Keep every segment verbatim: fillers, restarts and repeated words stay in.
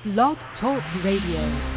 Blog Talk Radio.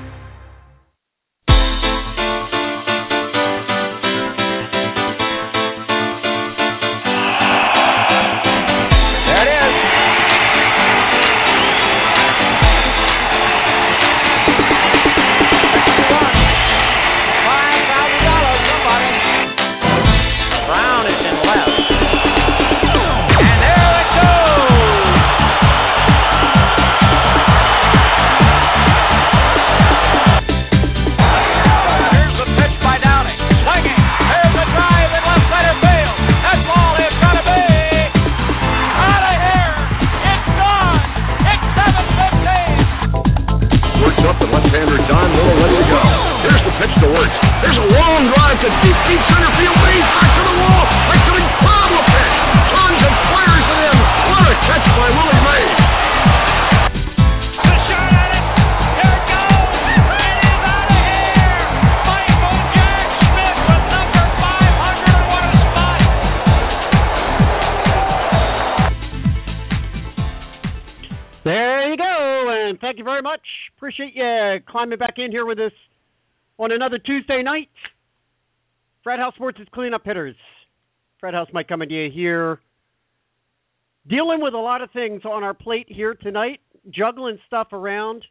Appreciate you climbing back in here with us on another Tuesday night. Frat House Sports' Cleanup Hitters. Frat House Mike coming to you here. Dealing with a lot of things on our plate here tonight. Juggling stuff around.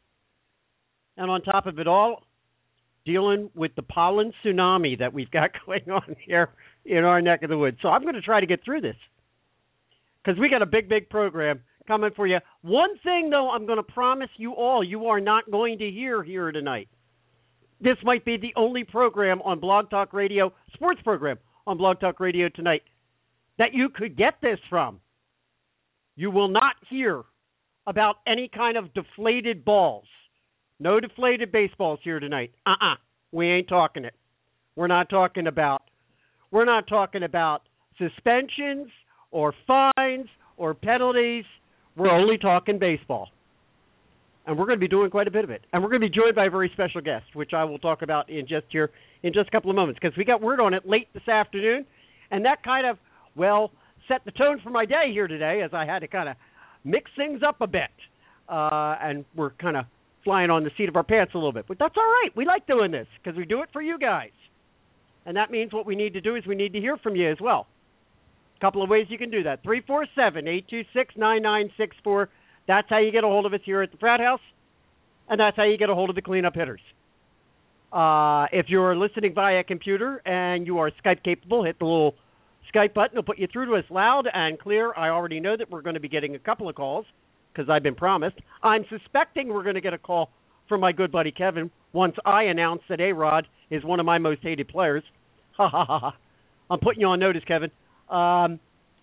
And on top of it all, dealing with the pollen tsunami that we've got going on here in our neck of the woods. So I'm going to try to get through this. Because we got a big, big program coming for you. One thing, though, I'm going to promise you all, you are not going to hear here tonight. This might be the only program on Blog Talk Radio, sports program on Blog Talk Radio tonight, that you could get this from. You will not hear about any kind of deflated balls. No deflated baseballs here tonight. Uh-uh. We ain't talking it. We're not talking about, we're not talking about suspensions or fines or penalties. We're only talking baseball. And we're going to be doing quite a bit of it. And we're going to be joined by a very special guest, which I will talk about in just here in just a couple of moments, because we got word on it late this afternoon, and that kind of, well, set the tone for my day here today, as I had to kind of mix things up a bit. Uh, and we're kind of flying on the seat of our pants a little bit. But that's all right. We like doing this, because we do it for you guys. And that means what we need to do is we need to hear from you as well. Couple of ways you can do that. three four seven, eight two six, nine nine six four. That's how you get a hold of us here at the Frat House, and that's how you get a hold of the Cleanup Hitters. Uh, if you're listening via computer and you are Skype capable, hit the little Skype button. It'll put you through to us loud and clear. I already know that we're going to be getting a couple of calls because I've been promised. I'm suspecting we're going to get a call from my good buddy Kevin once I announce that A-Rod is one of my most hated players. Ha, ha, ha, ha. I'm putting you on notice, Kevin. Um,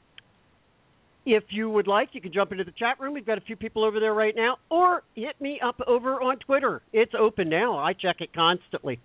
if you would like, you can jump into the chat room. We've got a few people over there right now. Or hit me up over on Twitter. It's open now. I check it constantly.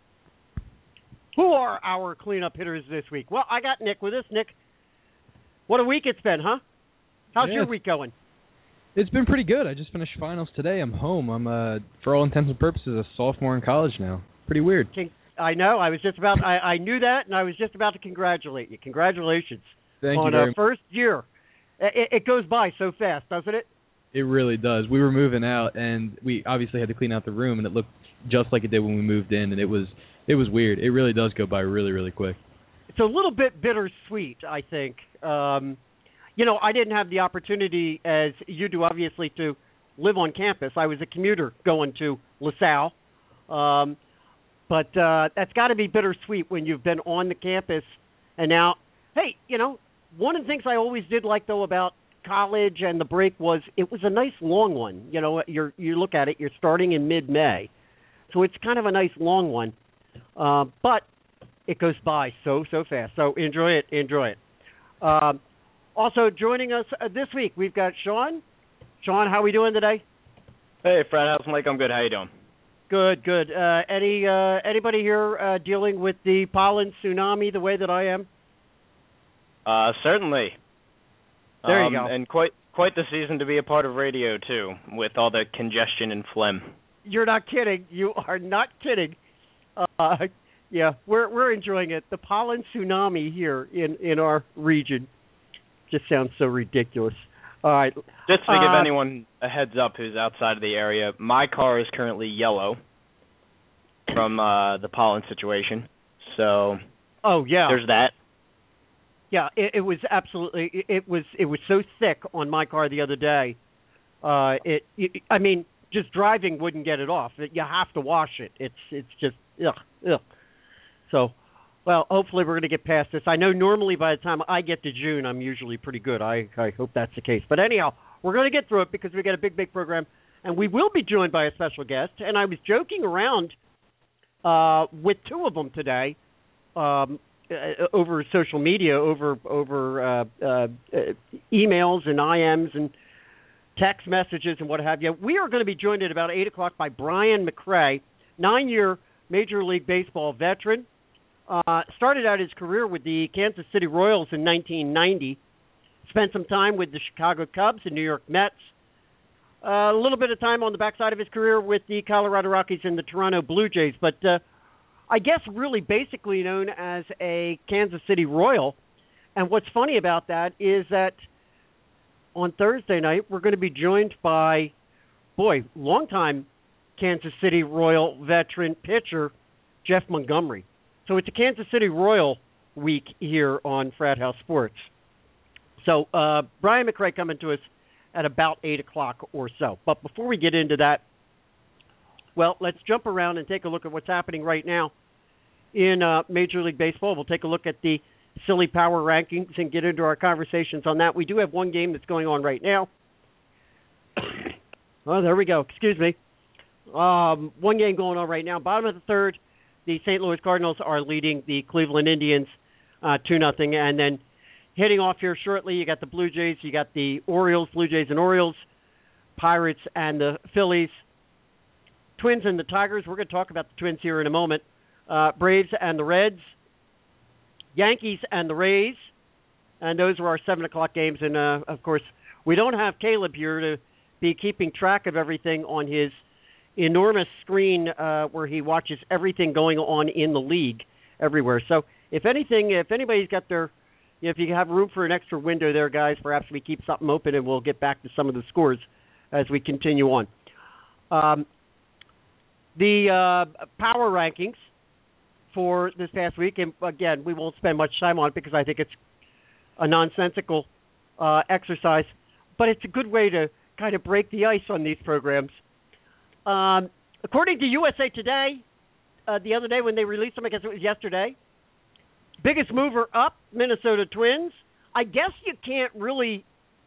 Who are our cleanup hitters this week? Well, I got Nick with us. Nick, what a week it's been, huh? How's yeah. your week going? It's been pretty good. I just finished finals today. I'm home. I'm, uh, for all intents and purposes, a sophomore in college now. Pretty weird. King- I know. I was just about. I, I knew that, and I was just about to congratulate you. Congratulations Thank on you very our first year. It, it goes by so fast, doesn't it? It really does. We were moving out, and we obviously had to clean out the room, and it looked just like it did when we moved in, and it was it was weird. It really does go by really, really quick. It's a little bit bittersweet, I think. Um, you know, I didn't have the opportunity, as you do, obviously, to live on campus. I was a commuter going to LaSalle. Um But uh, that's got to be bittersweet when you've been on the campus. And now, hey, you know, one of the things I always did like, though, about college and the break was it was a nice long one. You know, you're, you look at it, you're starting in mid-May. So it's kind of a nice long one. Uh, but it goes by so, so fast. So enjoy it, enjoy it. Um, also joining us uh, this week, we've got Sean. Sean, how are we doing today? Hey, Frat House Mike, I'm good. How you doing? Good, good. Uh, any uh, anybody here uh, dealing with the pollen tsunami the way that I am? Uh, certainly. There um, you go. And quite quite the season to be a part of radio too, with all the congestion and phlegm. You're not kidding. You are not kidding. Uh, yeah, we're we're enjoying it. The pollen tsunami here in, in our region just sounds so ridiculous. All right. Just to uh, give anyone a heads up who's outside of the area, my car is currently yellow from uh, the pollen situation. So oh yeah, there's that. Yeah, it, it was absolutely. It, it was it was so thick on my car the other day. Uh, it, it. I mean, just driving wouldn't get it off. It, you have to wash it. It's it's just ugh ugh. So, well, hopefully we're going to get past this. I know normally by the time I get to June, I'm usually pretty good. I I hope that's the case. But anyhow, we're going to get through it because we got a big big program, and we will be joined by a special guest. And I was joking around uh, with two of them today. Um, Uh, over social media, over over uh, uh, emails and I Ms and text messages and what have you. We are going to be joined at about eight o'clock by Brian McRae, nine-year Major League Baseball veteran. Uh, started out his career with the Kansas City Royals in nineteen ninety. Spent some time with the Chicago Cubs and New York Mets. Uh, a little bit of time on the backside of his career with the Colorado Rockies and the Toronto Blue Jays, but uh, I guess really basically known as a Kansas City Royal. And what's funny about that is that on Thursday night, we're going to be joined by, boy, longtime Kansas City Royal veteran pitcher, Jeff Montgomery. So it's a Kansas City Royal week here on Frat House Sports. So uh, Brian McRae coming to us at about eight o'clock or so. But before we get into that, well, let's jump around and take a look at what's happening right now in uh, Major League Baseball. We'll take a look at the silly power rankings and get into our conversations on that. We do have one game that's going on right now. Oh, there we go. Excuse me. Um, one game going on right now. Bottom of the third, the Saint Louis Cardinals are leading the Cleveland Indians uh, two nothing. And then hitting off here shortly, you got the Blue Jays, you got the Orioles, Blue Jays and Orioles, Pirates and the Phillies, Twins and the Tigers. We're going to talk about the Twins here in a moment. Uh, Braves and the Reds. Yankees and the Rays. And those are our seven o'clock games. And, uh, of course, we don't have Caleb here to be keeping track of everything on his enormous screen uh, where he watches everything going on in the league everywhere. So, if anything, if anybody's got their, you know, if you have room for an extra window there, guys, perhaps we keep something open and we'll get back to some of the scores as we continue on. Um, The uh, power rankings for this past week, and again, we won't spend much time on it because I think it's a nonsensical uh, exercise, but it's a good way to kind of break the ice on these programs. Um, according to U S A Today, uh, the other day when they released them, I guess it was yesterday, biggest mover up, Minnesota Twins. I guess you can't really,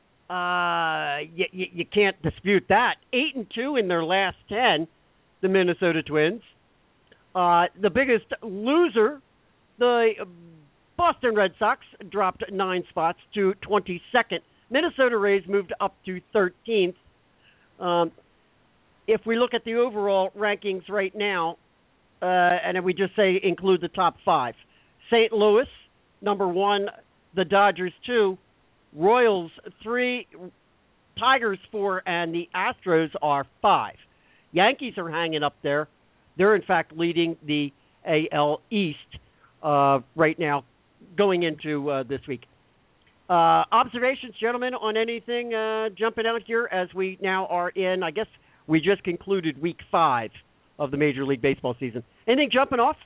uh, you, you, you can't dispute that. Eight and two in their last ten. The Minnesota Twins. Uh, the biggest loser, the Boston Red Sox, dropped nine spots to twenty-second. Minnesota Rays moved up to thirteenth. Um, if we look at the overall rankings right now, uh, and then we just say include the top five, Saint Louis, number one, the Dodgers two, Royals three, Tigers four, and the Astros are five. Yankees are hanging up there. They're, in fact, leading the A L East uh, right now going into uh, this week. Uh, observations, gentlemen, on anything uh, jumping out here as we now are in, I guess we just concluded week five of the Major League Baseball season. Anything jumping off?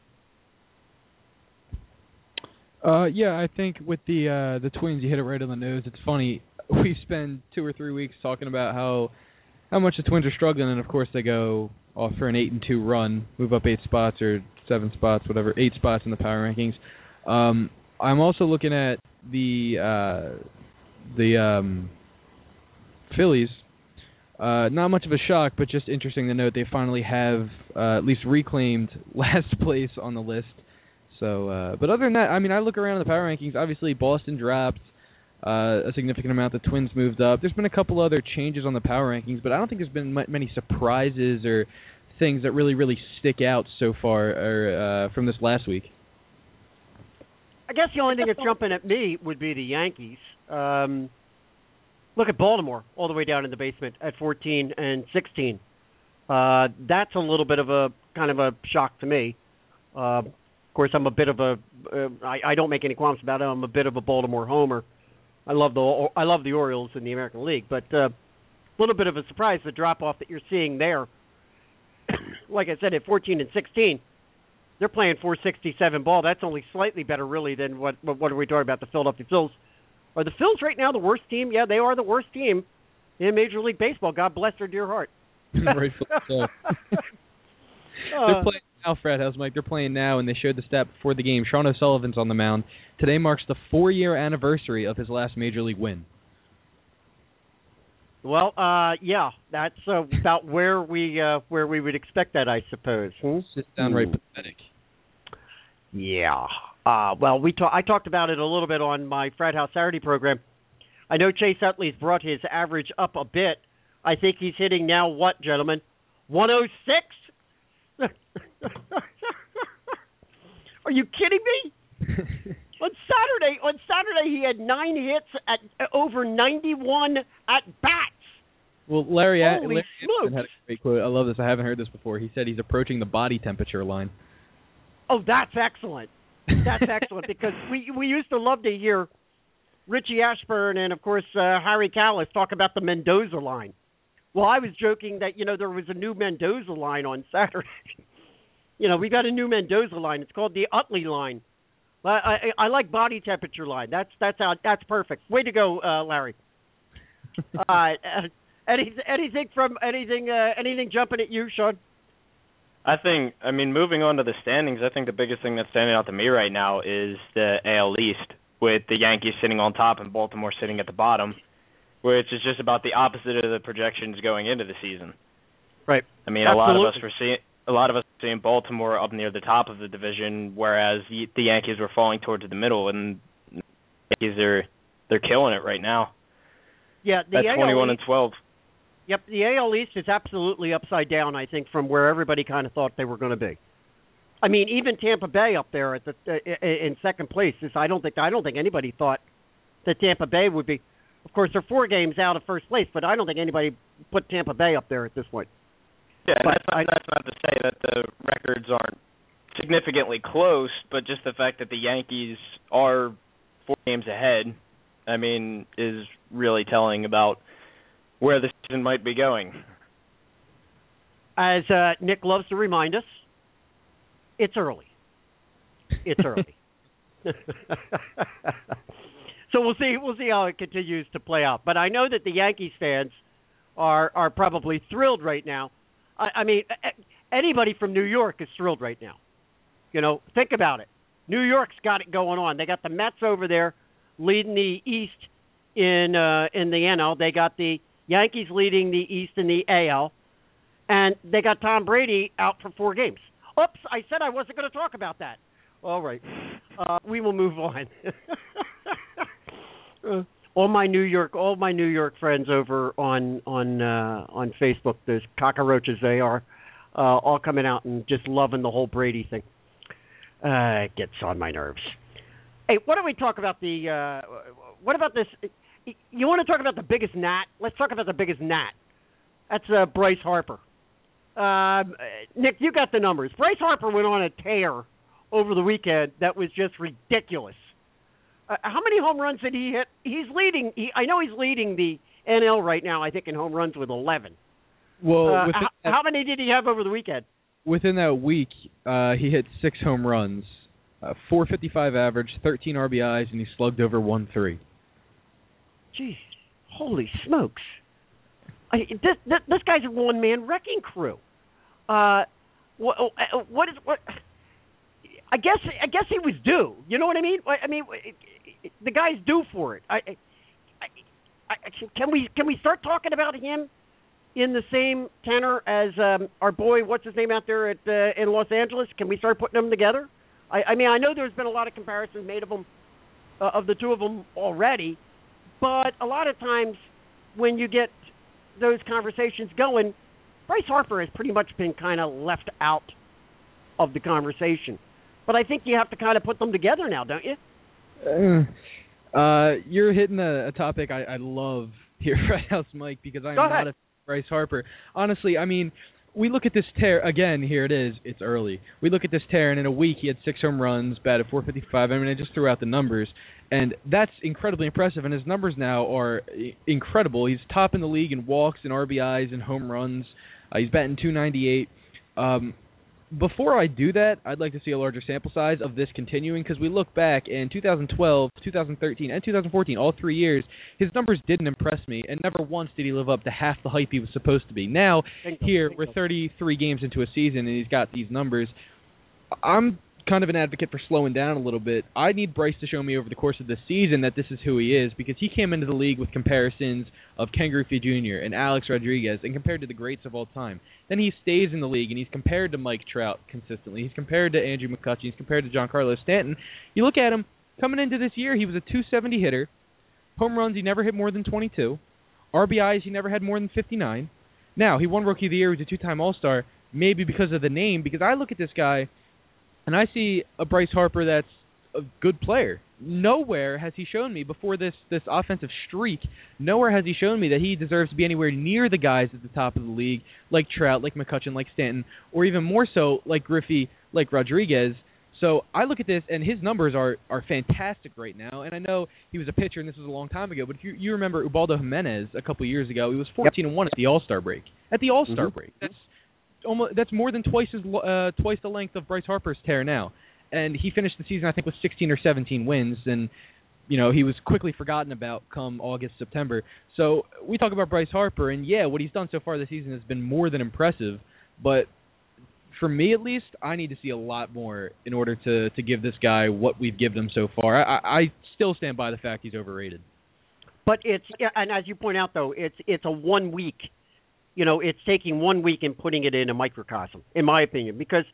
Uh, yeah, I think with the uh, the Twins, you hit it right on the nose. It's funny. We spend two or three weeks talking about how how much the Twins are struggling, and of course they go off for an eight and two run, move up eight spots or seven spots, whatever, eight spots in the power rankings. Um, I'm also looking at the uh, the um, Phillies. Uh, not much of a shock, but just interesting to note they finally have uh, at least reclaimed last place on the list. So, uh, but other than that, I mean, I look around the power rankings. Obviously, Boston dropped uh, a significant amount. The Twins moved up. There's been a couple other changes on the power rankings, but I don't think there's been m- many surprises or things that really, really stick out so far or, uh, from this last week. I guess the only thing that's jumping at me would be the Yankees. Um, look at Baltimore all the way down in the basement at fourteen and sixteen. Uh, that's a little bit of a kind of a shock to me. Uh, of course, I'm a bit of a. Uh, I, I don't make any qualms about it. I'm a bit of a Baltimore homer. I love the I love the Orioles in the American League, but a uh, little bit of a surprise the drop off that you're seeing there. Like I said, at fourteen and sixteen, they're playing four sixty-seven ball. That's only slightly better, really, than what what are we talking about? The Philadelphia Phils. Are the Phils right now the worst team? Yeah, they are the worst team in Major League Baseball. God bless their dear heart. Rightfully so. They're playing now, Fred House Mike. They're playing now, and they showed the stat before the game. Sean O'Sullivan's on the mound. Today marks the four-year anniversary of his last Major League win. Well, uh, yeah, that's uh, about where we uh, where we would expect that, I suppose. Hmm? It's downright Ooh. pathetic. Yeah. Uh, well, we ta- I talked about it a little bit on my Frat House Saturday program. I know Chase Utley's brought his average up a bit. I think he's hitting now what, gentlemen? one oh six? Are you kidding me? on Saturday, on Saturday he had nine hits at uh, over ninety-one at bats. Well, Larry, Holy Larry smokes. had a great quote. I love this. I haven't heard this before. He said he's approaching the body temperature line. Oh, that's excellent. That's excellent because we we used to love to hear Richie Ashburn and, of course, uh, Harry Callis talk about the Mendoza line. Well, I was joking that, you know, there was a new Mendoza line on Saturday. you know, we got a new Mendoza line. It's called the Utley line. I, I, I like body temperature line. That's that's how, that's perfect. Way to go, uh, Larry. uh, any, anything from anything uh, anything jumping at you, Sean? I think, I mean, moving on to the standings, I think the biggest thing that's standing out to me right now is the A L East, with the Yankees sitting on top and Baltimore sitting at the bottom, which is just about the opposite of the projections going into the season. Right. I mean, Absolutely. a lot of us were seeing a lot of us were seeing Baltimore up near the top of the division, whereas the Yankees were falling towards the middle, and the Yankees are they're killing it right now. Yeah, the at A L twenty-one East, and twelve. Yep, the A L East is absolutely upside down, I think, from where everybody kind of thought they were going to be. I mean, even Tampa Bay up there at the uh, in second place is. I don't think I don't think anybody thought that Tampa Bay would be. Of course, they're four games out of first place, but I don't think anybody put Tampa Bay up there at this point. Yeah, but that's not, I, that's not to say that the records aren't significantly close, but just the fact that the Yankees are four games ahead, I mean, is really telling about where the season might be going. As uh, Nick loves to remind us, it's early. It's early. So we'll see. We'll see how it continues to play out. But I know that the Yankees fans are are probably thrilled right now. I, I mean, anybody from New York is thrilled right now. You know, think about it. New York's got it going on. They got the Mets over there leading the East in uh, in the N L. They got the Yankees leading the East in the A L, and they got Tom Brady out for four games. Oops, I said I wasn't going to talk about that. All right, uh, we will move on. uh, all my New York, all my New York friends over on on uh, on Facebook, those cockroaches they are, uh, all coming out and just loving the whole Brady thing. Uh, it gets on my nerves. Hey, why don't we talk about the? Uh, what about this? You want to talk about the biggest gnat? Let's talk about the biggest gnat. That's uh, Bryce Harper. Uh, Nick, you got the numbers. Bryce Harper went on a tear over the weekend that was just ridiculous. Uh, how many home runs did he hit? He's leading. He, I know he's leading the N L right now, I think, in home runs with eleven. Well, uh, within how, that, how many did he have over the weekend? Within that week, uh, he hit six home runs, uh, four fifty-five average, thirteen R B Is, and he slugged over one three. Jeez, holy smokes! I, this, this this guy's a one-man wrecking crew. Uh, what, what is what? I guess I guess he was due. You know what I mean? I mean, the guy's due for it. I, I, I, can we can we start talking about him in the same tenor as um, our boy? What's his name out there at uh, in Los Angeles? Can we start putting them together? I, I mean, I know there's been a lot of comparisons made of them uh, of the two of them already. But a lot of times when you get those conversations going, Bryce Harper has pretty much been kind of left out of the conversation. But I think you have to kind of put them together now, don't you? Uh, uh, you're hitting a, a topic I, I love here at House Mike because I'm not a Bryce Harper. Honestly, I mean, we look at this tear, again, here it is, it's early. We look at this tear, and in a week he had six home runs, batted four fifty-five. I mean, I just threw out the numbers, and that's incredibly impressive, and his numbers now are incredible. He's top in the league in walks and R B Is and home runs. Uh, he's batting two ninety-eight. Um, before I do that, I'd like to see a larger sample size of this continuing, because we look back in two thousand twelve, two thousand thirteen, and two thousand fourteen, all three years, his numbers didn't impress me, and never once did he live up to half the hype he was supposed to be. Now, here, we're thirty-three games into a season, and he's got these numbers. I'm kind of an advocate for slowing down a little bit. I need Bryce to show me over the course of the season that this is who he is, because he came into the league with comparisons of Ken Griffey Junior and Alex Rodriguez, and compared to the greats of all time. Then he stays in the league, and he's compared to Mike Trout consistently. He's compared to Andrew McCutchen. He's compared to Giancarlo Stanton. You look at him, coming into this year, he was a two seventy hitter. Home runs, he never hit more than twenty-two. R B Is, he never had more than fifty-nine. Now, he won Rookie of the Year. He was a two-time All-Star, maybe because of the name, because I look at this guy, and I see a Bryce Harper that's a good player. Nowhere has he shown me before this, this offensive streak, nowhere has he shown me that he deserves to be anywhere near the guys at the top of the league, like Trout, like McCutchen, like Stanton, or even more so, like Griffey, like Rodriguez. So I look at this, and his numbers are, are fantastic right now. And I know he was a pitcher, and this was a long time ago, but if you, you remember Ubaldo Jimenez a couple years ago, he was fourteen and one at the All-Star break. At the All-Star mm-hmm. break. That's almost that's more than twice as uh, twice the length of Bryce Harper's tear now. And he finished the season, I think, with sixteen or seventeen wins, and you know he was quickly forgotten about come August, September. So we talk about Bryce Harper, and yeah, what he's done so far this season has been more than impressive. But for me, at least, I need to see a lot more in order to, to give this guy what we've given him so far. I, I still stand by the fact he's overrated. But it's and as you point out, though, it's it's a one week. You know, it's taking one week and putting it in a microcosm, in my opinion, because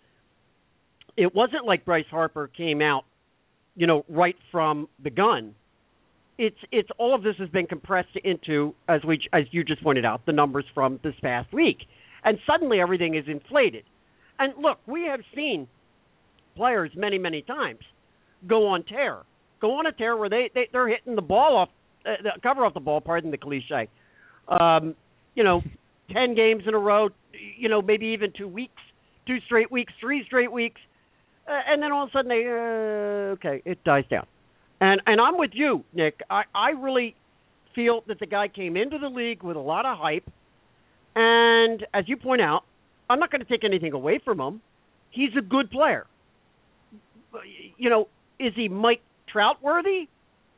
it wasn't like Bryce Harper came out, you know, right from the gun. It's it's all of this has been compressed into, as we as you just pointed out, the numbers from this past week, and suddenly everything is inflated. And look, we have seen players many many times go on tear, go on a tear where they, they they're hitting the ball off uh, the cover off the ball. Pardon the cliche. Um, you know. Ten games in a row, you know, maybe even two weeks, two straight weeks, three straight weeks, uh, and then all of a sudden they, uh, okay, it dies down. And and I'm with you, Nick. I, I really feel that the guy came into the league with a lot of hype, and as you point out, I'm not going to take anything away from him. He's a good player. You know, is he Mike Trout worthy?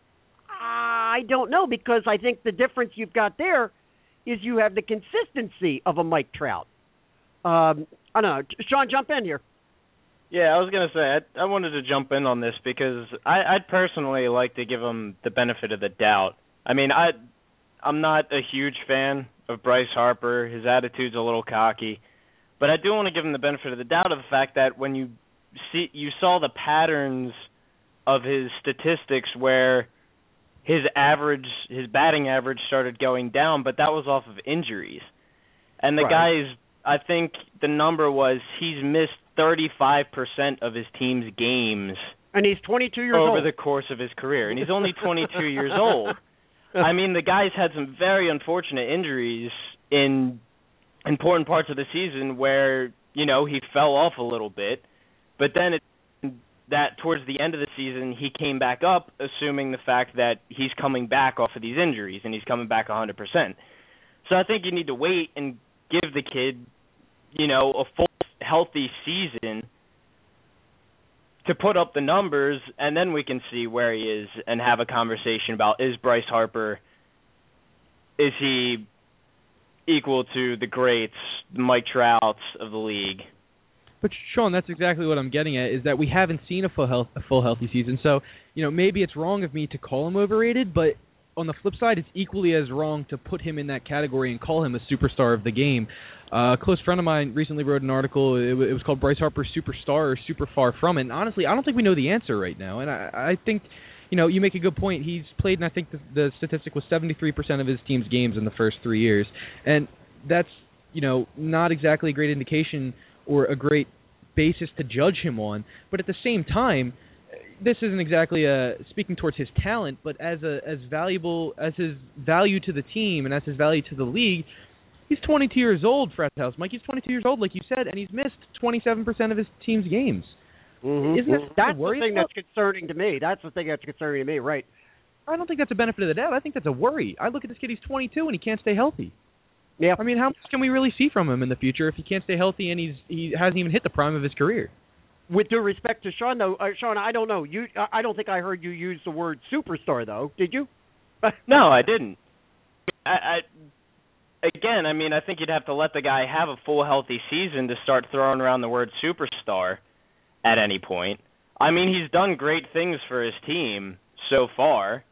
I don't know, because I think the difference you've got there is you have the consistency of a Mike Trout. Um, I don't know. Sean, jump in here. Yeah, I was going to say, I, I wanted to jump in on this because I, I'd personally like to give him the benefit of the doubt. I mean, I, I'm not a huge fan of Bryce Harper. His attitude's a little cocky. But I do want to give him the benefit of the doubt of the fact that when you see, you saw the patterns of his statistics where his average, his batting average started going down, but that was off of injuries. And the right. guy's, I think the number was he's missed thirty-five percent of his team's games. And he's twenty-two years over old. Over the course of his career. And he's only twenty-two years old. I mean, the guy's had some very unfortunate injuries in important parts of the season where, you know, he fell off a little bit. But then it that towards the end of the season, he came back up, assuming the fact that he's coming back off of these injuries, and he's coming back one hundred percent. So I think you need to wait and give the kid, you know, a full, healthy season to put up the numbers, and then we can see where he is and have a conversation about, is Bryce Harper, is he equal to the greats, Mike Trouts of the league? But Sean, that's exactly what I'm getting at, is that we haven't seen a full health, a full healthy season. So, you know, maybe it's wrong of me to call him overrated, but on the flip side, it's equally as wrong to put him in that category and call him a superstar of the game. Uh, a close friend of mine recently wrote an article. It, it was called Bryce Harper Superstar or Super Far From It. And honestly, I don't think we know the answer right now. And I, I think, you know, you make a good point. He's played, and I think the, the statistic was seventy-three percent of his team's games in the first three years. And that's, you know, not exactly a great indication or a great basis to judge him on, but at the same time, this isn't exactly a speaking towards his talent, but as a as valuable as his value to the team and as his value to the league, He's twenty-two years old, Fred House. Mike, he's twenty-two years old, like you said, and he's missed twenty-seven percent of his team's games. Mm-hmm. Isn't that that's worry the thing about? that's concerning to me. That's the thing that's concerning to me, right? I don't think that's a benefit of the doubt. I think that's a worry. I look at this kid, he's twenty-two, and he can't stay healthy. Yeah. I mean, how much can we really see from him in the future if he can't stay healthy and he's he hasn't even hit the prime of his career? With due respect to Sean, though, uh, Sean, I don't know. You, I don't think I heard you use the word superstar, though. Did you? No, I didn't. I, I again, I mean, I think you'd have to let the guy have a full healthy season to start throwing around the word superstar at any point. I mean, he's done great things for his team so far.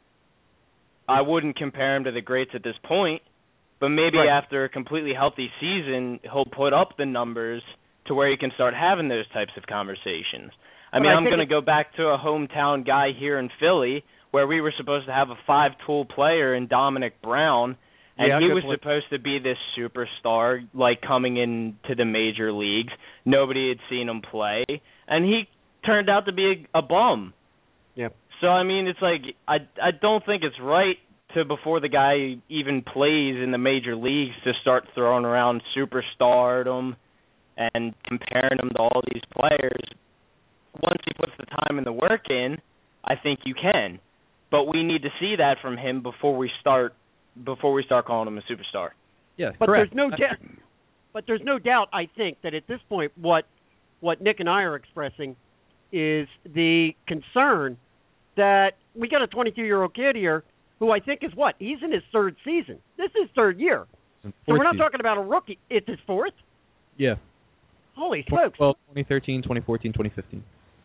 I wouldn't compare him to the greats at this point, but maybe right. after a completely healthy season, he'll put up the numbers to where you can start having those types of conversations. I but mean, I I'm going to go back to a hometown guy here in Philly where we were supposed to have a five-tool player in Dominic Brown, and yeah, he was point. supposed to be this superstar, like coming into the major leagues. Nobody had seen him play, and he turned out to be a, a bum. Yeah. So, I mean, it's like I, I don't think it's right to, before the guy even plays in the major leagues, to start throwing around superstardom and comparing him to all these players. Once he puts the time and the work in, I think you can. But we need to see that from him before we start before we start calling him a superstar. Yeah, but correct. there's no doubt. But there's no doubt. I think that at this point, what what Nick and I are expressing is the concern that we got a twenty-two-year-old kid here who I think is what? He's in his third season. This is his third year. So we're not talking about a rookie. It's his fourth? Yeah. Holy smokes. Well, twenty thirteen, twenty fourteen, twenty fifteen.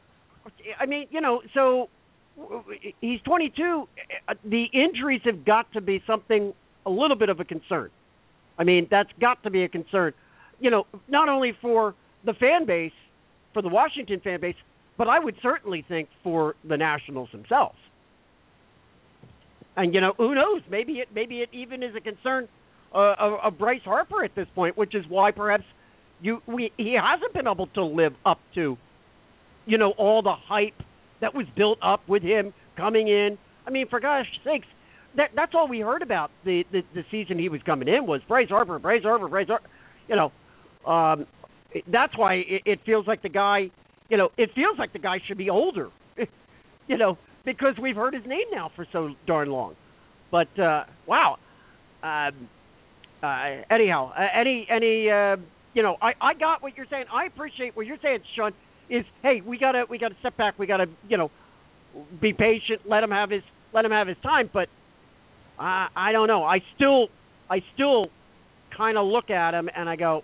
I mean, you know, so he's twenty-two. The injuries have got to be something, a little bit of a concern. I mean, that's got to be a concern. You know, not only for the fan base, for the Washington fan base, but I would certainly think for the Nationals themselves. And, you know, who knows? Maybe it maybe it even is a concern uh, of, of Bryce Harper at this point, which is why perhaps you we he hasn't been able to live up to, you know, all the hype that was built up with him coming in. I mean, for gosh sakes, that that's all we heard about the, the, the season he was coming in was Bryce Harper, Bryce Harper, Bryce Harper. You know, um, that's why it, it feels like the guy, you know, it feels like the guy should be older, you know, because we've heard his name now for so darn long. But, uh, wow. Um, uh, anyhow, uh, any, any, uh, you know, I, I got what you're saying. I appreciate what you're saying, Sean, is, hey, we gotta, we gotta step back. We gotta, you know, be patient, let him have his, let him have his time. But I, I don't know. I still, I still kind of look at him and I go,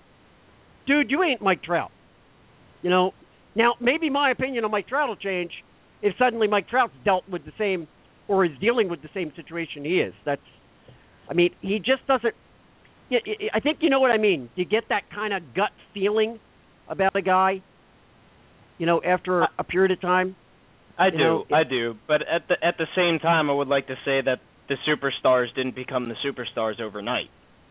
dude, you ain't Mike Trout. You know, now maybe my opinion on Mike Trout will change if suddenly Mike Trout's dealt with the same or is dealing with the same situation he is. That's, I mean, he just doesn't. I think you know what I mean. You get that kind of gut feeling about a guy, you know, after a period of time. I do, know, I do. But at the at the same time, I would like to say that the superstars didn't become the superstars overnight.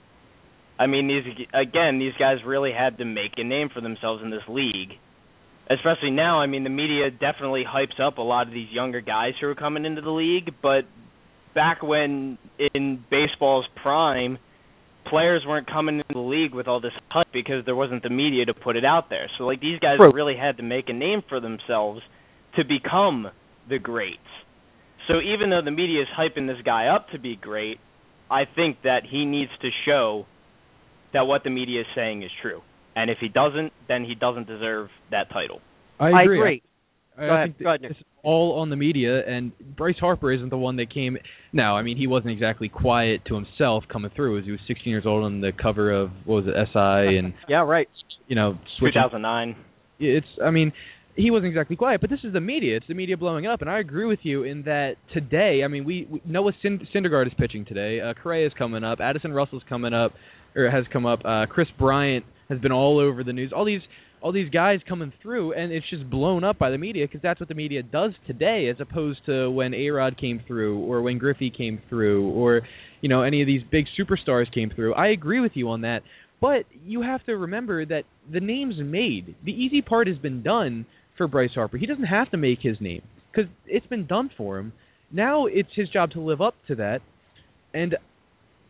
I mean, these again, these guys really had to make a name for themselves in this league. Especially now, I mean, the media definitely hypes up a lot of these younger guys who are coming into the league, but back when in baseball's prime, players weren't coming into the league with all this hype because there wasn't the media to put it out there. So, like, these guys True. really had to make a name for themselves to become the greats. So even though the media is hyping this guy up to be great, I think that he needs to show that what the media is saying is true. And if he doesn't, then he doesn't deserve that title. I agree. I agree. I, I Go ahead. think Go ahead, Nick. it's all on the media, and Bryce Harper isn't the one that came. Now, I mean, he wasn't exactly quiet to himself coming through. As he was sixteen years old on the cover of, what was it, S I, and yeah, right. you know, two thousand nine. It's, I mean, he wasn't exactly quiet, but this is the media. It's the media blowing up, and I agree with you in that today, I mean, we, we Noah Sind- Syndergaard is pitching today. Uh, Correa is coming up. Addison Russell's coming up, or has come up. Uh, Chris Bryant has been all over the news. All these all these guys coming through, and it's just blown up by the media because that's what the media does today, as opposed to when A-Rod came through or when Griffey came through or, you know, any of these big superstars came through. I agree with you on that, but you have to remember that the name's made. The easy part has been done for Bryce Harper. He doesn't have to make his name because it's been done for him. Now it's his job to live up to that, and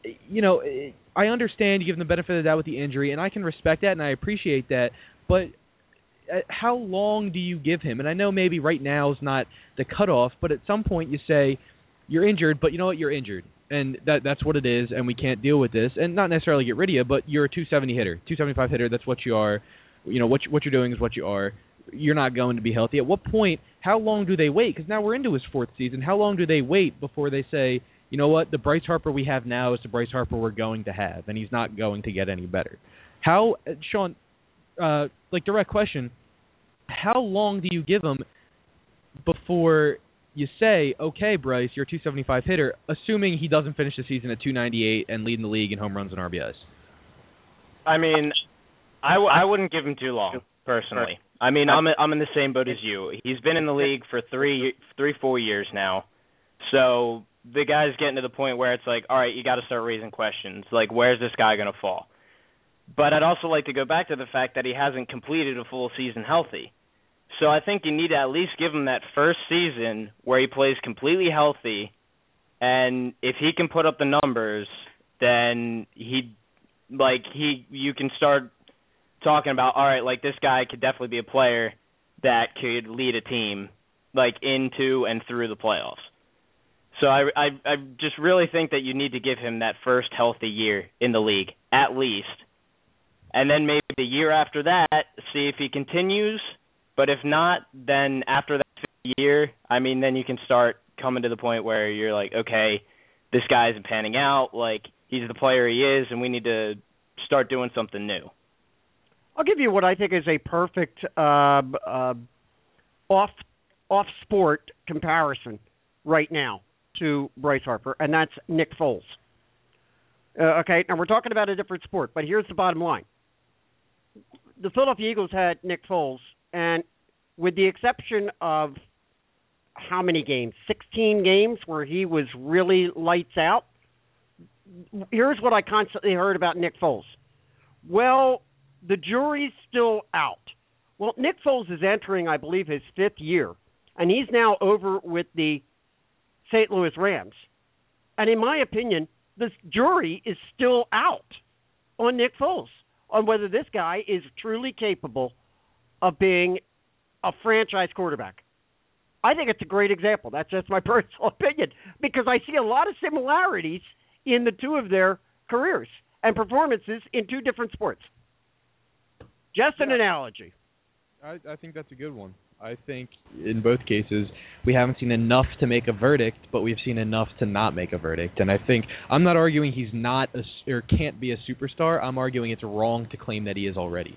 you know, I understand you give him the benefit of the doubt with the injury, and I can respect that and I appreciate that, but how long do you give him? And I know maybe right now is not the cutoff, but at some point you say, you're injured, but you know what, you're injured. And that that's what it is, and we can't deal with this. And not necessarily get rid of you, but you're a two seventy hitter, two seventy-five hitter, that's what you are. You know, what, you, what you're doing is what you are. You're not going to be healthy. At what point, how long do they wait? Because now we're into his fourth season. How long do they wait before they say, you know what, the Bryce Harper we have now is the Bryce Harper we're going to have, and he's not going to get any better? How, Sean, uh, like direct question, how long do you give him before you say, okay, Bryce, you're a two seventy-five hitter, assuming he doesn't finish the season at two ninety-eight and leading the league in home runs and R B Is? I mean, I, w- I wouldn't give him too long, personally. I mean, I'm a, I'm in the same boat as you. He's been in the league for three, three, four years now, so the guy's getting to the point where it's like, all right, you got to start raising questions. Like, where's this guy going to fall? But I'd also like to go back to the fact that he hasn't completed a full season healthy. So I think you need to at least give him that first season where he plays completely healthy, and if he can put up the numbers, then he, like he, you can start talking about, all right, like this guy could definitely be a player that could lead a team like into and through the playoffs. So I, I, I just really think that you need to give him that first healthy year in the league at least, and then maybe the year after that, see if he continues. But if not, then after that year, I mean, then you can start coming to the point where you're like, okay, this guy isn't panning out. Like, he's the player he is, and we need to start doing something new. I'll give you what I think is a perfect uh, uh, off off sport comparison right now to Bryce Harper, and that's Nick Foles. Uh, okay, now we're talking about a different sport, but here's the bottom line. The Philadelphia Eagles had Nick Foles, and with the exception of how many games, sixteen games where he was really lights out, here's what I constantly heard about Nick Foles. Well, the jury's still out. Well, Nick Foles is entering, I believe, his fifth year, and he's now over with the Saint Louis Rams. And in my opinion, the jury is still out on Nick Foles, on whether this guy is truly capable of being a franchise quarterback. I think it's a great example. That's just my personal opinion, because I see a lot of similarities in the two of their careers and performances in two different sports. Just an yeah. analogy. I, I think that's a good one. I think in both cases we haven't seen enough to make a verdict, but we've seen enough to not make a verdict. And I think I'm not arguing he's not a, or can't be a superstar. I'm arguing it's wrong to claim that he is already.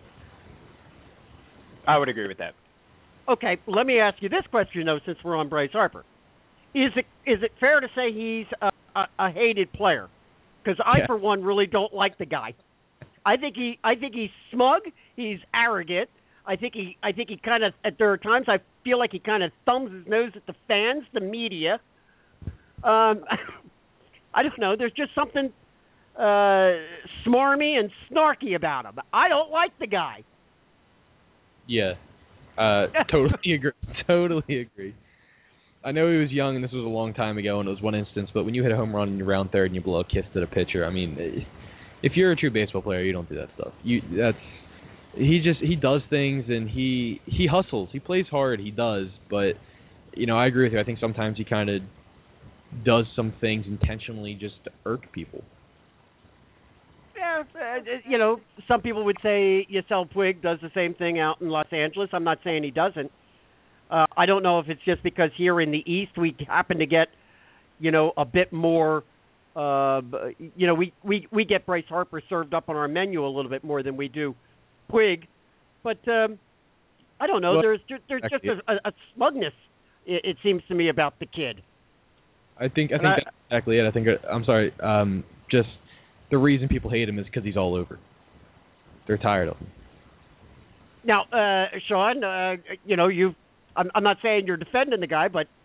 I would agree with that. Okay, let me ask you this question, though, since we're on Bryce Harper. Is it is it fair to say he's a, a, a hated player? Because I, yeah. for one, really don't like the guy. I think he I think he's smug. He's arrogant. I think he I think he kind of, at there are times I feel like he kind of thumbs his nose at the fans, the media. Um, I don't know. There's just something uh, smarmy and snarky about him. I don't like the guy. Yeah, uh, totally agree. Totally agree. I know he was young, and this was a long time ago, and it was one instance. But when you hit a home run in your round third and you blow a kiss to the pitcher, I mean, if you're a true baseball player, you don't do that stuff. You that's he just he does things, and he he hustles. He plays hard. He does, but you know, I agree with you. I think sometimes he kind of does some things intentionally just to irk people. Yeah, uh, you know, some people would say Yasiel Puig does the same thing out in Los Angeles. I'm not saying he doesn't. Uh, I don't know if it's just because here in the East we happen to get, you know, a bit more. Uh, you know, we, we, we get Bryce Harper served up on our menu a little bit more than we do Puig, but um, I don't know. Well, there's just, there's just a, a smugness, it, it seems to me, about the kid. I think I think I, that's exactly it. I think I'm sorry. Um, just. The reason people hate him is because he's all over. They're tired of him. Now, uh, Sean, uh, you know, you. I'm, I'm not saying you're defending the guy, but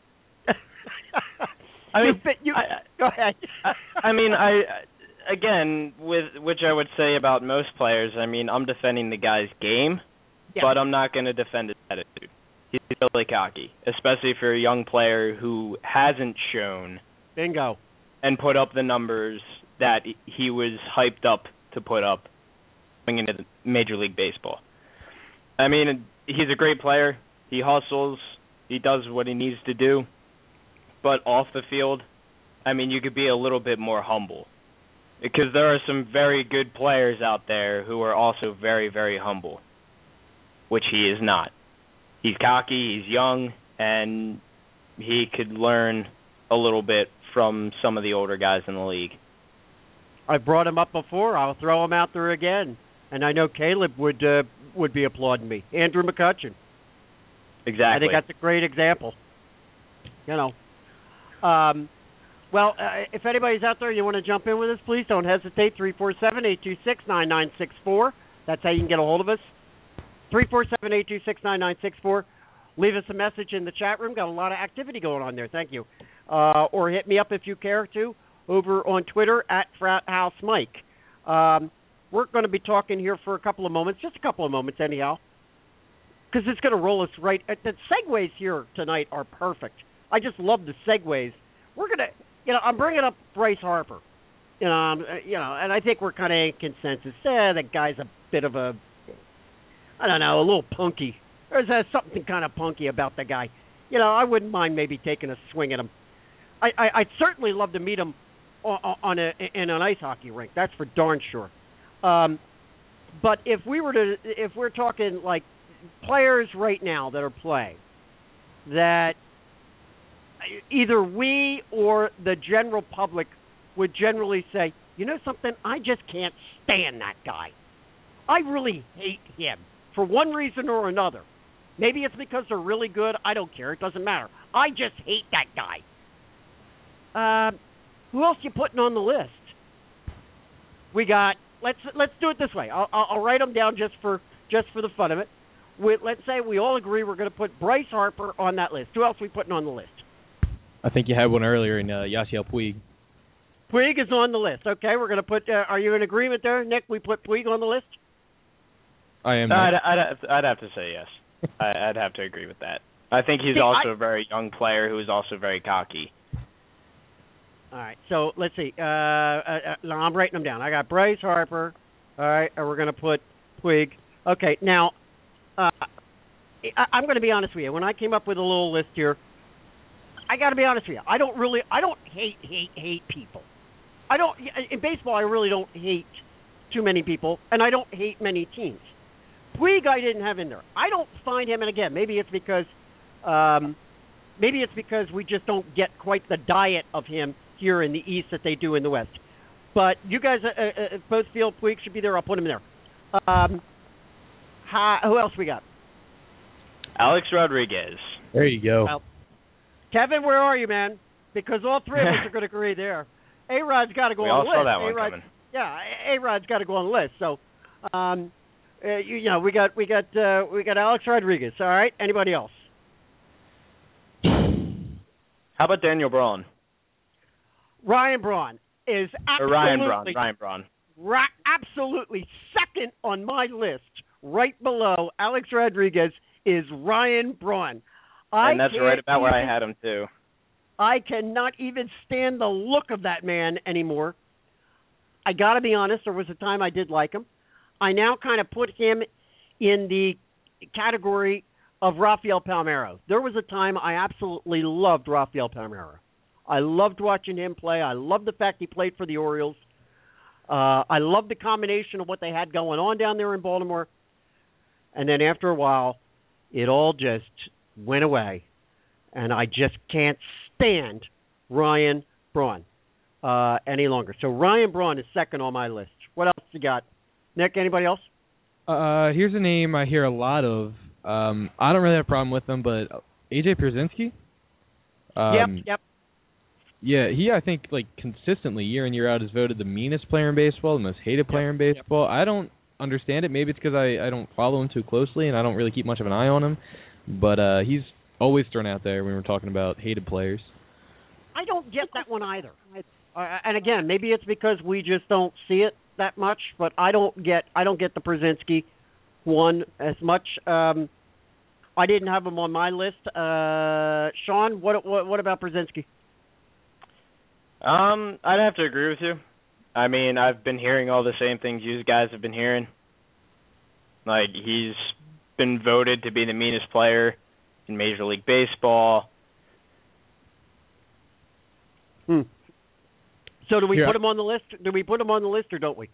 I mean, you, you, I, go ahead. I mean, I again, with which I would say about most players. I mean, I'm defending the guy's game, yeah. but I'm not going to defend his attitude. He's really cocky, especially for a young player who hasn't shown. Bingo. And put up the numbers that he was hyped up to put up going into Major League Baseball. I mean, he's a great player. He hustles. He does what he needs to do. But off the field, I mean, you could be a little bit more humble. Because there are some very good players out there who are also very, very humble, which he is not. He's cocky, he's young, and he could learn a little bit from some of the older guys in the league. I brought him up before. I'll throw him out there again. And I know Caleb would uh, would be applauding me. Andrew McCutchen. Exactly. I think that's a great example. You know. Um, well, uh, if anybody's out there, you want to jump in with us, please don't hesitate. three four seven, eight two six, nine nine six four. That's how you can get a hold of us. three four seven, eight two six, nine nine six four. Leave us a message in the chat room. Got a lot of activity going on there. Thank you. Uh, or hit me up if you care to over on Twitter at Frat House Mike. Um, we're going to be talking here for a couple of moments, just a couple of moments anyhow, because it's going to roll us right. The segues here tonight are perfect. I just love the segues. We're going to, you know, I'm bringing up Bryce Harper, you know, um, you know, and I think we're kind of in consensus. Eh, that guy's a bit of a, I don't know, a little punky. There's uh, something kind of punky about the guy. You know, I wouldn't mind maybe taking a swing at him. I, I, I'd certainly love to meet him on, on a, in an ice hockey rink. That's for darn sure. Um, but if we were to, if we're talking like players right now that are playing, that either we or the general public would generally say, you know something, I just can't stand that guy. I really hate him for one reason or another. Maybe it's because they're really good. I don't care. It doesn't matter. I just hate that guy. Uh, who else you putting on the list? We got. Let's let's do it this way. I'll, I'll write them down just for just for the fun of it. We, let's say we all agree we're going to put Bryce Harper on that list. Who else are we putting on the list? I think you had one earlier in uh, Yasiel Puig. Puig is on the list. Okay, we're going to put. Uh, are you in agreement there, Nick? We put Puig on the list. I am. I'd, I'd, I'd have to say yes. I, I'd have to agree with that. I think he's see, also I, a very young player who is also very cocky. All right, so let's see. Uh, uh, no, I'm writing them down. I got Bryce Harper. All right, and we're going to put Puig. Okay, now, uh, I, I'm going to be honest with you. When I came up with a little list here, I got to be honest with you. I don't really, I don't hate, hate, hate people. I don't, in baseball, I really don't hate too many people, and I don't hate many teams. Puig I didn't have in there. I don't find him, and again, maybe it's because, um, maybe it's because we just don't get quite the diet of him here in the East that they do in the West. But you guys uh, uh, both feel Puig should be there. I'll put him there. Um, how, who else we got? Alex Rodriguez. There you go. Well, Kevin, where are you, man? Because all three of us are going to agree there. A-Rod's got to go we on the list. We all saw that one A-Rod, coming. Yeah, A-Rod's got to go on the list. So, um, uh, you, you know, we got we got uh, we got Alex Rodriguez. All right. Anybody else? How about Daniel Braun? Ryan Braun is absolutely or Ryan Braun. Ryan Braun. Ra- absolutely second on my list, right below Alex Rodriguez, is Ryan Braun. I and that's right about even, where I had him too. I cannot even stand the look of that man anymore. I got to be honest, there was a time I did like him. I now kind of put him in the category of Rafael Palmeiro. There was a time I absolutely loved Rafael Palmeiro. I loved watching him play. I loved the fact he played for the Orioles. Uh, I loved the combination of what they had going on down there in Baltimore. And then after a while, it all just went away. And I just can't stand Ryan Braun uh, any longer. So Ryan Braun is second on my list. What else you got? Nick, anybody else? Uh, here's a name I hear a lot of. Um, I don't really have a problem with him, but A J Pierzynski? Um, yep, yep. Yeah, he, I think, like, consistently, year in, year out, is voted the meanest player in baseball, the most hated player yep, in baseball. Yep. I don't understand it. Maybe it's because I, I don't follow him too closely, and I don't really keep much of an eye on him. But uh, he's always thrown out there when we're talking about hated players. I don't get that one either. I, uh, and again, maybe it's because we just don't see it that much, but I don't get I don't get the Pierzynski one as much. Um, I didn't have him on my list. Uh, Sean, what, what what about Pierzynski? Um, I'd have to agree with you. I mean, I've been hearing all the same things you guys have been hearing. Like, he's been voted to be the meanest player in Major League Baseball. Hmm. So do we Yeah. put him on the list? Do we put him on the list or don't we?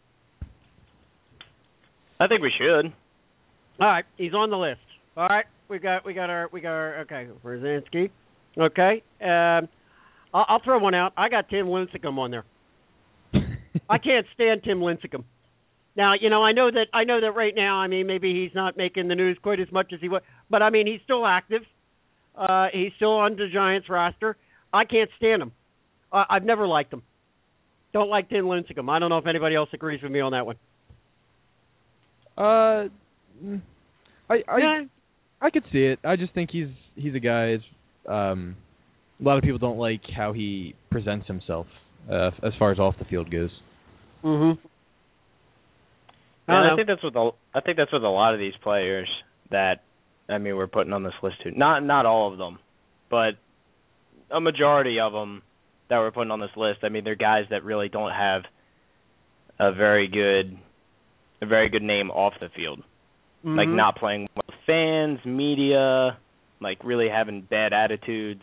I think we should. All right, he's on the list. All right, we got we got our we got our okay, Brzezinski. Okay, um, I'll, I'll throw one out. I got Tim Lincecum on there. I can't stand Tim Lincecum. Now, you know, I know that I know that right now. I mean, maybe he's not making the news quite as much as he was, but I mean, he's still active. Uh, he's still on the Giants roster. I can't stand him. Uh, I've never liked him. Don't like Tim Lincecum. I don't know if anybody else agrees with me on that one. Uh, mm, I I Yeah. I could see it. I just think he's he's a guy. Is, um, a lot of people don't like how he presents himself uh, as far as off the field goes. Mm-hmm. And I I think that's what the I think that's what a lot of these players that I mean we're putting on this list too. Not not all of them, but a majority of them that we're putting on this list. I mean, they're guys that really don't have a very good a very good name off the field. Mm-hmm. Like not playing well with fans, media, like really having bad attitudes.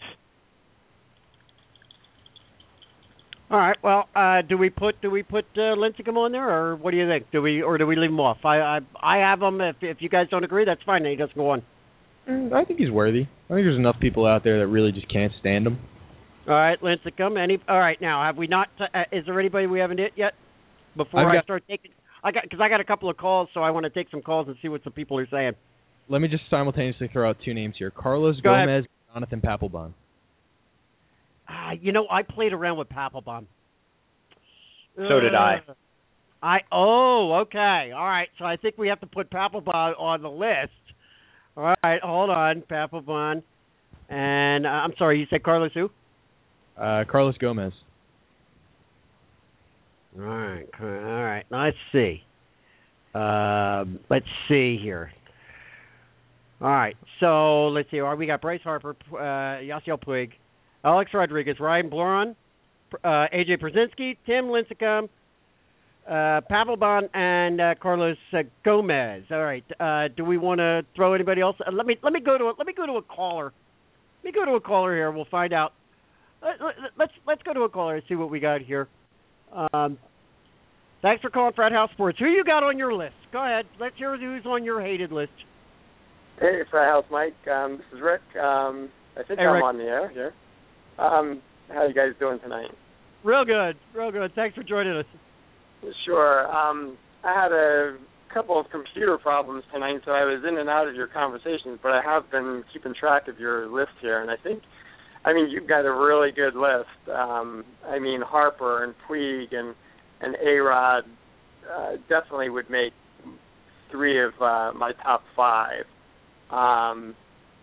All right. Well, uh, do we put do we put uh, Lincecum on there, or what do you think? Do we or do we leave him off? I I, I have him. If if you guys don't agree, that's fine. He doesn't go on. Mm, I think he's worthy. I think there's enough people out there that really just can't stand him. All right, Lincecum. Any? All right. Now, have we not? Uh, is there anybody we haven't hit yet? Before I've I got- start taking, I got because I got a couple of calls, so I want to take some calls and see what some people are saying. Let me just simultaneously throw out two names here: Carlos Go ahead. Gomez, Jonathan Papelbon. Ah, you know, I played around with Papelbon. So did I. Uh, I oh okay all right. So I think we have to put Papelbon on the list. All right, hold on, Papelbon, and uh, I'm sorry, you said Carlos who? Uh, Carlos Gomez. All right, all right. Let's see. Um, let's see here. All right, so let's see. All right, we got Bryce Harper, uh, Yasiel Puig, Alex Rodriguez, Ryan Bloron, uh, A J Brzezinski, Tim Lincecum, uh, Papelbon, and uh, Carlos uh, Gomez. All right. Uh, do we want to throw anybody else? Uh, let me let me go to a, let me go to a caller. Let me go to a caller here. We'll find out. Uh, let's let's go to a caller and see what we got here. Um, thanks for calling Frat House Sports. Who you got on your list? Go ahead. Let's hear who's on your hated list. Hey, Frat House Mike. Um, this is Rick. Um, I think Hey, I'm Rick. on the air here. Um, how you guys doing tonight? Real good. Real good. Thanks for joining us. Sure. Um, I had a couple of computer problems tonight, so I was in and out of your conversations, but I have been keeping track of your list here, and I think, I mean, you've got a really good list. Um, I mean, Harper and Puig and, and A-Rod uh, definitely would make three of uh, my top five. Um,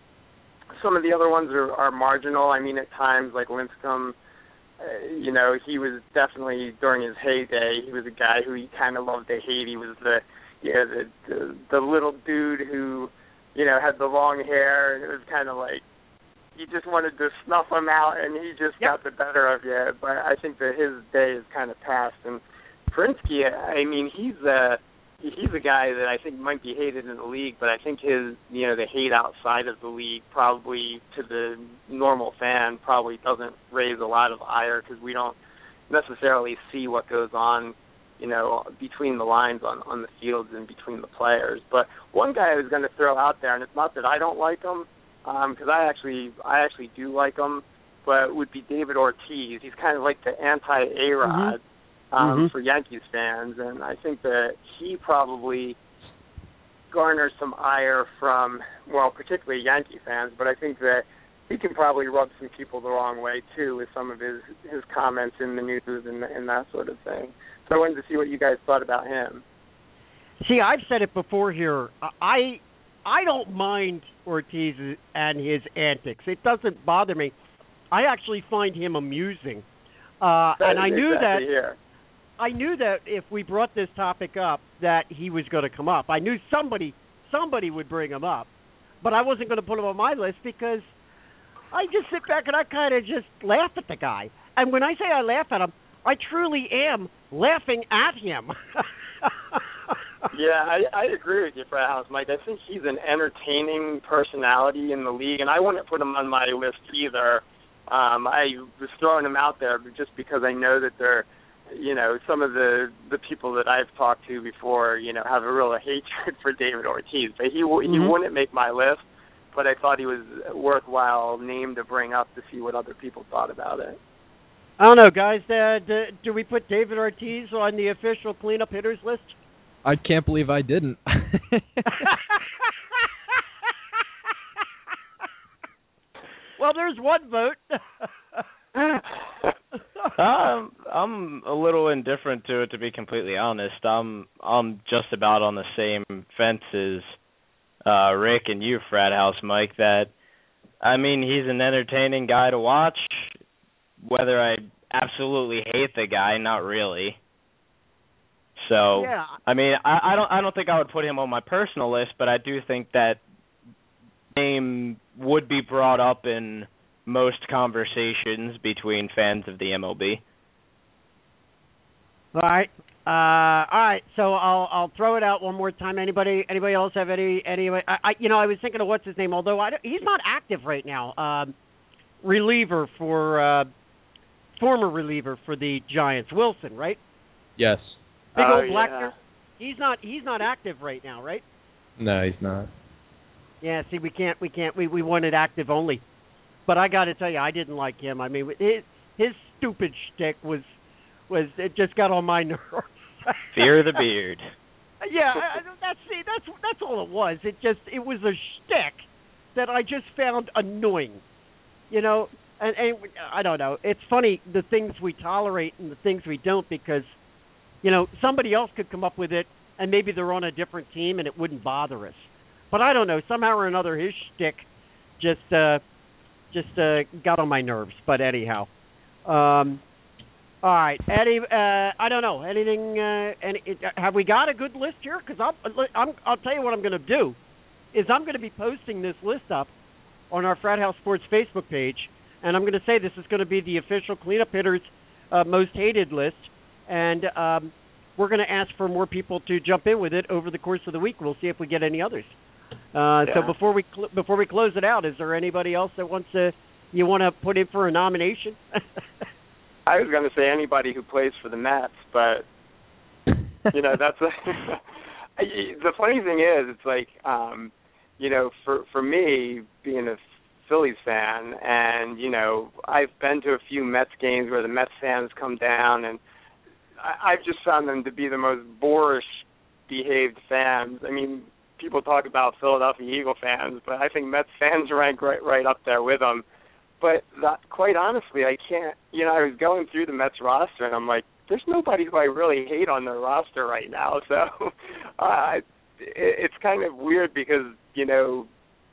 some of the other ones are, are marginal. I mean, at times, like Lincecum, uh, you know, he was definitely, during his heyday, he was a guy who you kind of loved to hate. He was the, you know, the, the, the little dude who, you know, had the long hair, and it was kind of like, you just wanted to snuff him out, and he just Yep. got the better of you. But I think that his day is kind of past. And Prinsky, I mean, he's a, he's a guy that I think might be hated in the league, but I think his, you know, the hate outside of the league probably to the normal fan probably doesn't raise a lot of ire because we don't necessarily see what goes on, you know, between the lines on, on the fields and between the players. But one guy I was going to throw out there, and it's not that I don't like him, because um, I actually I actually do like him, but would be David Ortiz. He's kind of like the anti-A-Rod. Mm-hmm. Um, Mm-hmm. for Yankees fans, and I think that he probably garners some ire from, well, particularly Yankee fans, but I think that he can probably rub some people the wrong way, too, with some of his, his comments in the news and, and that sort of thing. So I wanted to see what you guys thought about him. See, I've said it before here. I I don't mind Ortiz and his antics. It doesn't bother me. I actually find him amusing. Uh, That and is I knew exactly that here. I knew that if we brought this topic up, that he was going to come up. I knew somebody somebody would bring him up, but I wasn't going to put him on my list because I just sit back and I kind of just laugh at the guy. And when I say I laugh at him, I truly am laughing at him. Yeah, I, I agree with you, Frat House Mike. I think he's an entertaining personality in the league, and I wouldn't put him on my list either. Um, I was throwing him out there just because I know that they're, you know, some of the the people that I've talked to before, you know, have a real hatred for David Ortiz. But he mm-hmm. he wouldn't make my list, but I thought he was a worthwhile name to bring up to see what other people thought about it. I don't know, guys. Uh, do, do we put David Ortiz on the official cleanup hitters list? I can't believe I didn't. Well, there's one vote. um, I'm a little indifferent to it, to be completely honest. I'm I'm just about on the same fence as uh, Rick and you, Frat House Mike. That I mean, he's an entertaining guy to watch. Whether I absolutely hate the guy, not really. So, yeah. I mean, I, I don't I don't think I would put him on my personal list, but I do think that name would be brought up in most conversations between fans of the M L B. All right, uh, all right. So I'll I'll throw it out one more time. Anybody anybody else have any any? I, I you know I was thinking of what's his name. Although I don't, he's not active right now. Um, reliever for uh, former reliever for the Giants, Wilson, right? Yes. Big oh, old black yeah. hair. He's not he's not active right now, right? No, he's not. Yeah, see, we can't, we can't, we, we wanted active only. But I got to tell you, I didn't like him. I mean, his his stupid shtick was, was it just got on my nerves. Fear the beard. Yeah, that's see, that's that's all it was. It just, it was a shtick that I just found annoying. You know, and, and I don't know. It's funny the things we tolerate and the things we don't, because, you know, somebody else could come up with it, and maybe they're on a different team, and it wouldn't bother us. But I don't know. Somehow or another, his shtick just uh, just uh, got on my nerves. But anyhow, um, all right, Eddie. Uh, I don't know anything. Uh, any, have we got a good list here? Because I'll I'm, I'll tell you what I'm going to do is I'm going to be posting this list up on our Frat House Sports Facebook page, and I'm going to say this is going to be the official cleanup hitters uh, most hated list, and um, we're going to ask for more people to jump in with it over the course of the week. We'll see if we get any others. Uh, yeah. So before we cl- before we close it out, is there anybody else that wants to you want to put in for a nomination? I was going to say anybody who plays for the Mets, but you know that's a, the funny thing is it's like um, you know for for me being a Phillies fan, and you know I've been to a few Mets games where the Mets fans come down, and I, I've just found them to be the most boorish behaved fans. I mean, people talk about Philadelphia Eagle fans, but I think Mets fans rank right right up there with them. But that, quite honestly, I can't, you know, I was going through the Mets roster, and I'm like, there's nobody who I really hate on their roster right now. So uh, it, it's kind of weird because, you know,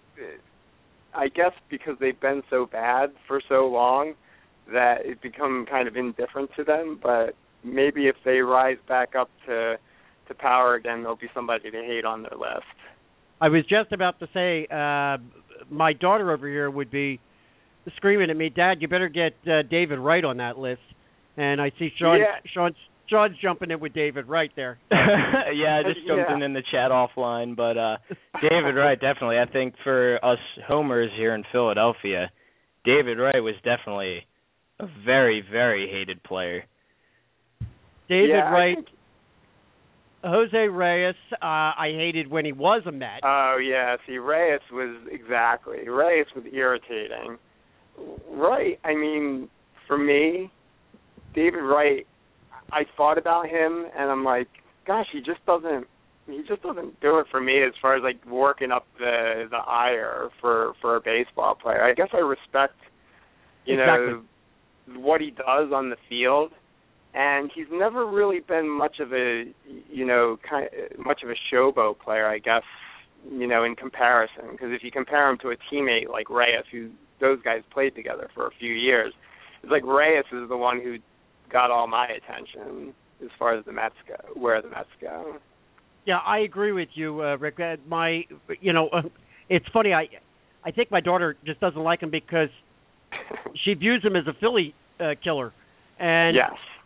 I guess because they've been so bad for so long that it's become kind of indifferent to them. But maybe if they rise back up to to power again, there'll be somebody to hate on their list. I was just about to say, uh, my daughter over here would be screaming at me, Dad, you better get uh, David Wright on that list. And I see Sean, yeah. Sean, Sean's jumping in with David Wright there. Yeah, I just jumped yeah. in in the chat offline, but uh, David Wright, definitely. I think for us homers here in Philadelphia, David Wright was definitely a very, very hated player. David yeah, Wright. Think... Jose Reyes, uh, I hated when he was a Met. Oh, yeah. See, Reyes was, exactly. Reyes was irritating. Wright, I mean, for me, David Wright, I thought about him, and I'm like, gosh, he just doesn't, he just doesn't do it for me as far as, like, working up the the ire for, for a baseball player. I guess I respect, you exactly. know, what he does on the field. And he's never really been much of a, you know, kind of, much of a showboat player, I guess, you know, in comparison. Because if you compare him to a teammate like Reyes, who those guys played together for a few years, it's like Reyes is the one who got all my attention as far as the Mets go, where the Mets go. Yeah, I agree with you, uh, Rick. Uh, my, you know, uh, it's funny. I, I think my daughter just doesn't like him because she views him as a Philly uh, killer. And yes.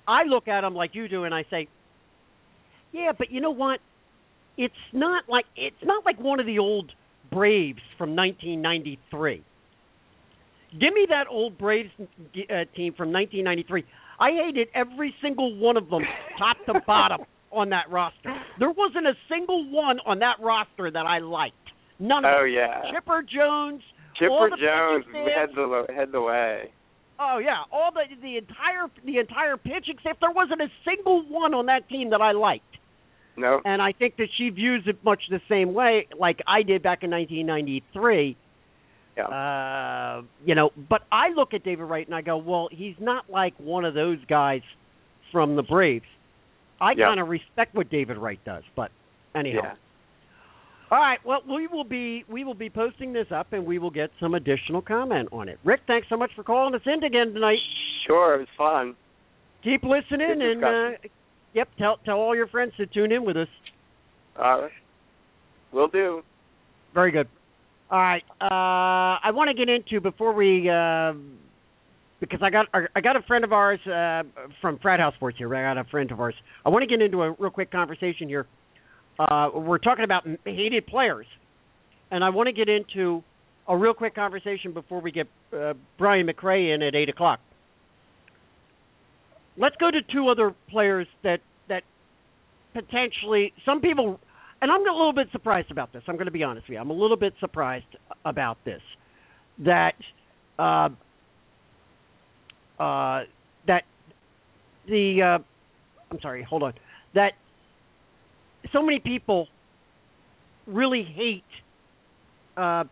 I look at them like you do, and I say, yeah, but you know what? It's not like it's not like one of the old Braves from nineteen ninety-three. Give me that old Braves uh, team from nineteen ninety-three. I hated every single one of them, top to bottom, on that roster. There wasn't a single one on that roster that I liked. None of oh, them. Oh yeah. Chipper Jones. Chipper Jones head the head the way. Oh yeah, all the the entire the entire pitching staff. There wasn't a single one on that team that I liked. No. And I think that she views it much the same way, like I did back in nineteen ninety-three. Yeah. Uh, you know, but I look at David Wright and I go, well, he's not like one of those guys from the Braves. I yeah. kind of respect what David Wright does, but anyhow. Yeah. All right, well, we will be we will be posting this up, and we will get some additional comment on it. Rick, thanks so much for calling us in again tonight. Sure, it was fun. Keep listening, Good and uh, yep, tell tell all your friends to tune in with us. All right, will do. Very good. All right, uh, I want to get into before we uh, because I got I got a friend of ours uh, from Frat House Sports here. I got a friend of ours. I want to get into a real quick conversation here. Uh, we're talking about hated players, and I want to get into a real quick conversation before we get uh, Brian McRae in at eight o'clock. Let's go to two other players that that potentially some people, and I'm a little bit surprised about this. I'm going to be honest with you. I'm a little bit surprised about this. That uh, uh, that the uh, I'm sorry. Hold on. That. So many people really hate. Uh,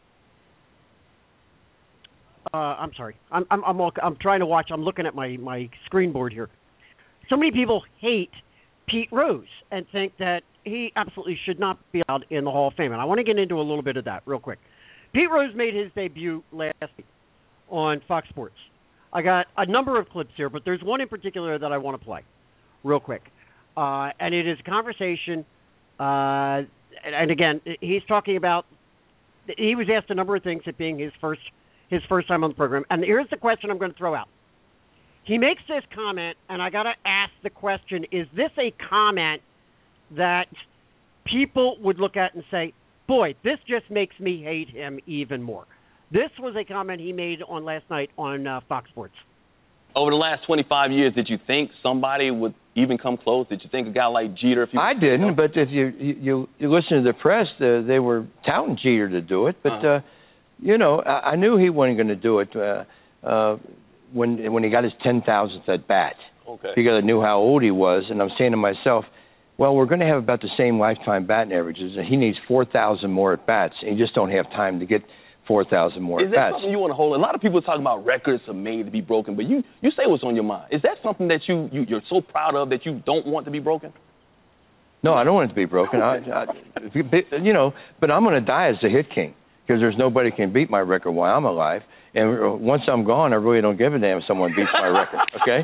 uh, I'm sorry. I'm I'm I'm, all, I'm trying to watch. I'm looking at my my screen board here. So many people hate Pete Rose and think that he absolutely should not be allowed in the Hall of Fame. And I want to get into a little bit of that real quick. Pete Rose made his debut last week on Fox Sports. I got a number of clips here, but there's one in particular that I want to play real quick. Uh, and it is a conversation, uh, and, and again, he's talking about, he was asked a number of things, it being his first his first time on the program. And here's the question I'm going to throw out. He makes this comment, and I got to ask the question, is this a comment that people would look at and say, boy, this just makes me hate him even more? This was a comment he made on last night on uh, Fox Sports. Over the last twenty-five years, did you think somebody would even come close? Did you think a guy like Jeter? If you I didn't, you know? But if you you you listen to the press, uh, they were touting Jeter to do it. But uh-huh. uh, you know, I, I knew he wasn't going to do it uh, uh, when when he got his ten thousandth at bat. Okay. Because I knew how old he was, and I'm saying to myself, well, we're going to have about the same lifetime batting averages, and he needs four thousand more at bats, and you just don't have time to get four thousand more Is at that bats. something you want to hold? A lot of people talk about records are made to be broken, but you, you say what's on your mind. Is that something that you, you, you're so proud of that you don't want to be broken? No, I don't want it to be broken. I, I, you know, but I'm going to die as the hit king because there's nobody can beat my record while I'm alive. And once I'm gone, I really don't give a damn if someone beats my record, okay?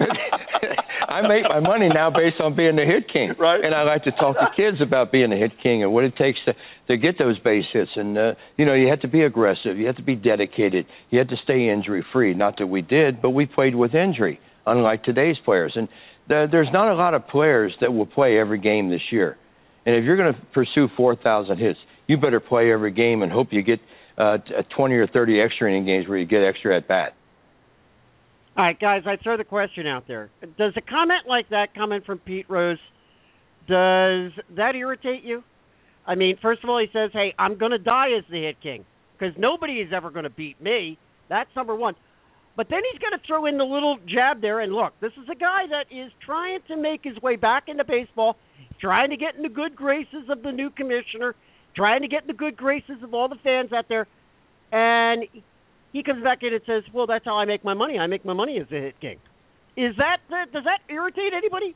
I make my money now based on being the hit king. Right. And I like to talk to kids about being a hit king and what it takes to, to get those base hits. And, uh, you know, you have to be aggressive. You have to be dedicated. You have to stay injury-free. Not that we did, but we played with injury, unlike today's players. And the, there's not a lot of players that will play every game this year. And if you're going to pursue four thousand hits, you better play every game and hope you get uh, twenty or thirty extra inning games where you get extra at bat. All right, guys, I throw the question out there. Does a comment like that coming from Pete Rose, does that irritate you? I mean, first of all, he says, hey, I'm going to die as the hit king because nobody is ever going to beat me. That's number one. But then he's going to throw in the little jab there, and look, this is a guy that is trying to make his way back into baseball, trying to get in the good graces of the new commissioner, trying to get in the good graces of all the fans out there, and he comes back in and says, well, that's how I make my money. I make my money as a hit king. Is that, does that irritate anybody?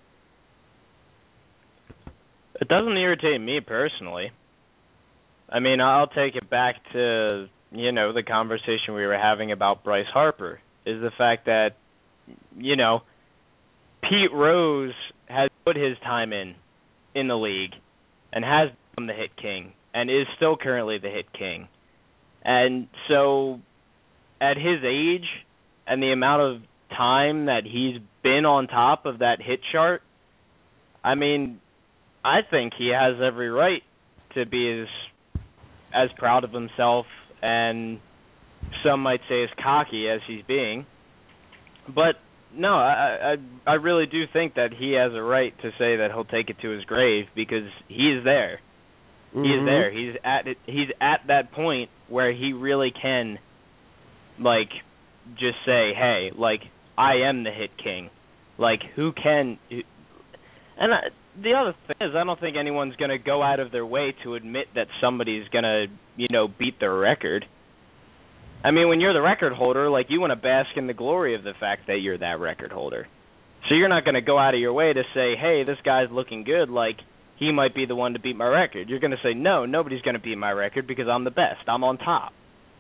It doesn't irritate me personally. I mean, I'll take it back to, you know, the conversation we were having about Bryce Harper, is the fact that, you know, Pete Rose has put his time in, in the league, and has become the hit king, and is still currently the hit king. And so, at his age and the amount of time that he's been on top of that hit chart, I mean, I think he has every right to be as as proud of himself and some might say as cocky as he's being. But no, I, I I really do think that he has a right to say that he'll take it to his grave because he is there. Mm-hmm. He is there. He's at it, he's at that point where he really can, like, just say, hey, like, I am the hit king. Like, who can... And I, the other thing is, I don't think anyone's going to go out of their way to admit that somebody's going to, you know, beat their record. I mean, when you're the record holder, like, you want to bask in the glory of the fact that you're that record holder. So you're not going to go out of your way to say, hey, this guy's looking good, like, he might be the one to beat my record. You're going to say, no, nobody's going to beat my record because I'm the best. I'm on top.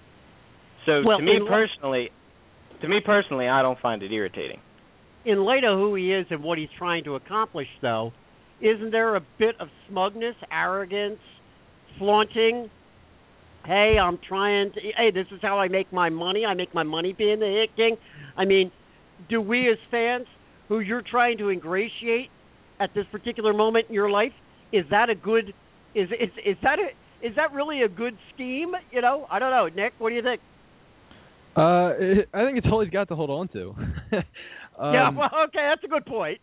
So well, to me personally, to me personally, I don't find it irritating. In light of who he is and what he's trying to accomplish, though, isn't there a bit of smugness, arrogance, flaunting? Hey, I'm trying to, hey, this is how I make my money. I make my money being the hit king. I mean, do we as fans who you're trying to ingratiate at this particular moment in your life, is that a good, is is is that a, is that really a good scheme? You know, I don't know. Nick, what do you think? Uh, it, I think it's all he's got to hold on to. um, yeah, well, okay, that's a good point.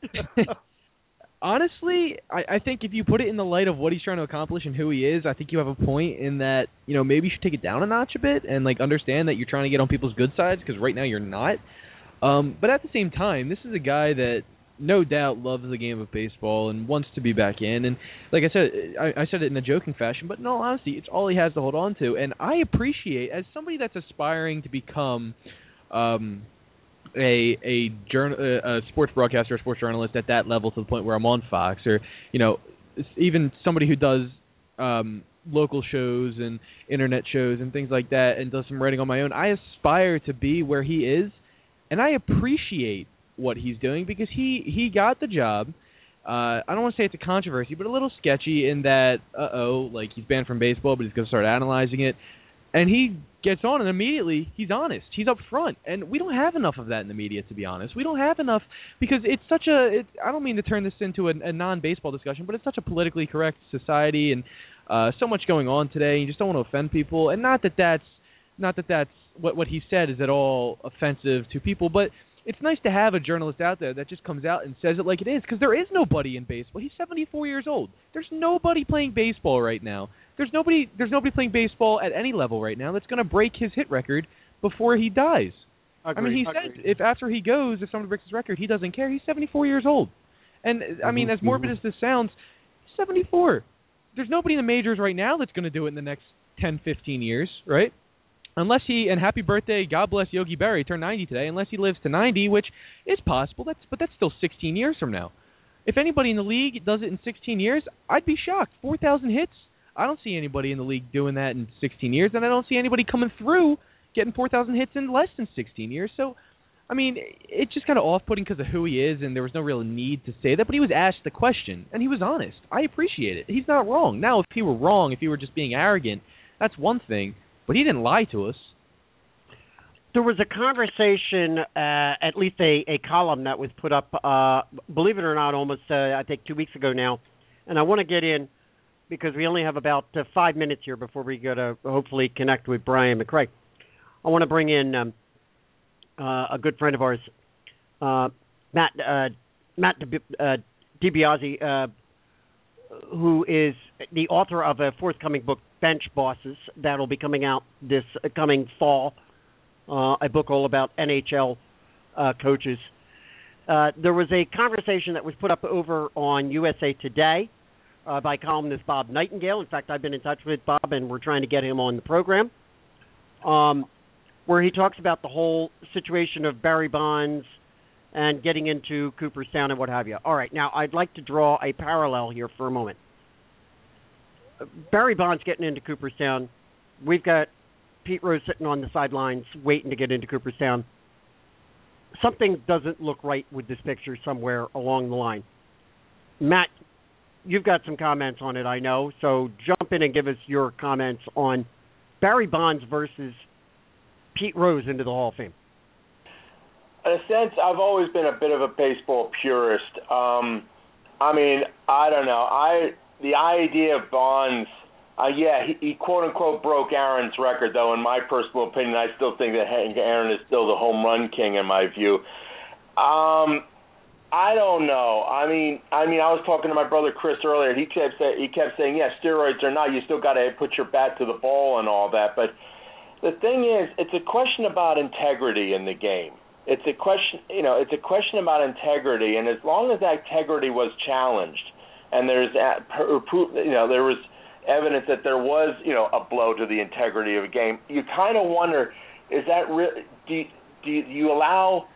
Honestly, I, I think if you put it in the light of what he's trying to accomplish and who he is, I think you have a point in that, you know, maybe you should take it down a notch a bit and, like, understand that you're trying to get on people's good sides because right now you're not. Um, but at the same time, this is a guy that no doubt loves the game of baseball and wants to be back in. And like I said, I, I said it in a joking fashion, but in all honesty, it's all he has to hold on to. And I appreciate, as somebody that's aspiring to become um, a a, journal, a sports broadcaster, a sports journalist at that level to the point where I'm on Fox, or, you know, even somebody who does um, local shows and internet shows and things like that and does some writing on my own, I aspire to be where he is, and I appreciate what he's doing because he, he got the job. Uh, I don't want to say it's a controversy, but a little sketchy in that, uh-oh, like he's banned from baseball, but he's going to start analyzing it. And he gets on and immediately he's honest. He's up front. And we don't have enough of that in the media, to be honest. We don't have enough because it's such a, it, I don't mean to turn this into a, a non-baseball discussion, but it's such a politically correct society and uh, so much going on today. You just don't want to offend people. And not that that's, not that that's what, what he said is at all offensive to people, but it's nice to have a journalist out there that just comes out and says it like it is, because there is nobody in baseball. He's seventy-four years old. There's nobody playing baseball right now. There's nobody There's nobody playing baseball at any level right now that's going to break his hit record before he dies. Agreed, I mean, he agreed. said if after he goes, if someone breaks his record, he doesn't care. He's seventy-four years old. And, I mean, as morbid as this sounds, he's seventy-four. There's nobody in the majors right now that's going to do it in the next ten, fifteen years, right? Unless he, and happy birthday, God bless Yogi Berra, turned ninety today, unless he lives to ninety, which is possible, that's but that's still sixteen years from now. If anybody in the league does it in sixteen years, I'd be shocked. four thousand hits? I don't see anybody in the league doing that in sixteen years, and I don't see anybody coming through getting four thousand hits in less than sixteen years. So, I mean, it's just kind of off-putting because of who he is, and there was no real need to say that, but he was asked the question, and he was honest. I appreciate it. He's not wrong. Now, if he were wrong, if he were just being arrogant, that's one thing. But he didn't lie to us. There was a conversation, uh, at least a, a column that was put up, uh, believe it or not, almost, uh, I think, two weeks ago now. And I want to get in because we only have about uh, five minutes here before we go to hopefully connect with Brian McRae. I want to bring in um, uh, a good friend of ours, uh, Matt uh, Matt uh, DiBiase, uh, who is the author of a forthcoming book, Bench Bosses, that will be coming out this uh, coming fall, uh, a book all about N H L uh, coaches. Uh, there was a conversation that was put up over on U S A Today uh, by columnist Bob Nightingale. In fact, I've been in touch with Bob, and we're trying to get him on the program, um, where he talks about the whole situation of Barry Bonds and getting into Cooperstown and what have you. All right, now I'd like to draw a parallel here for a moment. Barry Bonds getting into Cooperstown. We've got Pete Rose sitting on the sidelines waiting to get into Cooperstown. Something doesn't look right with this picture somewhere along the line. Matt, you've got some comments on it, I know, so jump in and give us your comments on Barry Bonds versus Pete Rose into the Hall of Fame. in a sense, I've always been a bit of a baseball purist. Um, I mean, I don't know. I the idea of Bonds, uh, yeah, he, he quote unquote broke Aaron's record, though. In my personal opinion, I still think that Hank Aaron is still the home run king in my view. Um, I don't know. I mean, I mean, I was talking to my brother Chris earlier. He kept say, he kept saying, yeah, steroids or not, you still got to put your bat to the ball and all that. But the thing is, it's a question about integrity in the game. It's a question, you know, it's a question about integrity, and as long as that integrity was challenged, and there's, you know, there was evidence that there was, you know, a blow to the integrity of a game, you kind of wonder, is that re- do you, do you allow,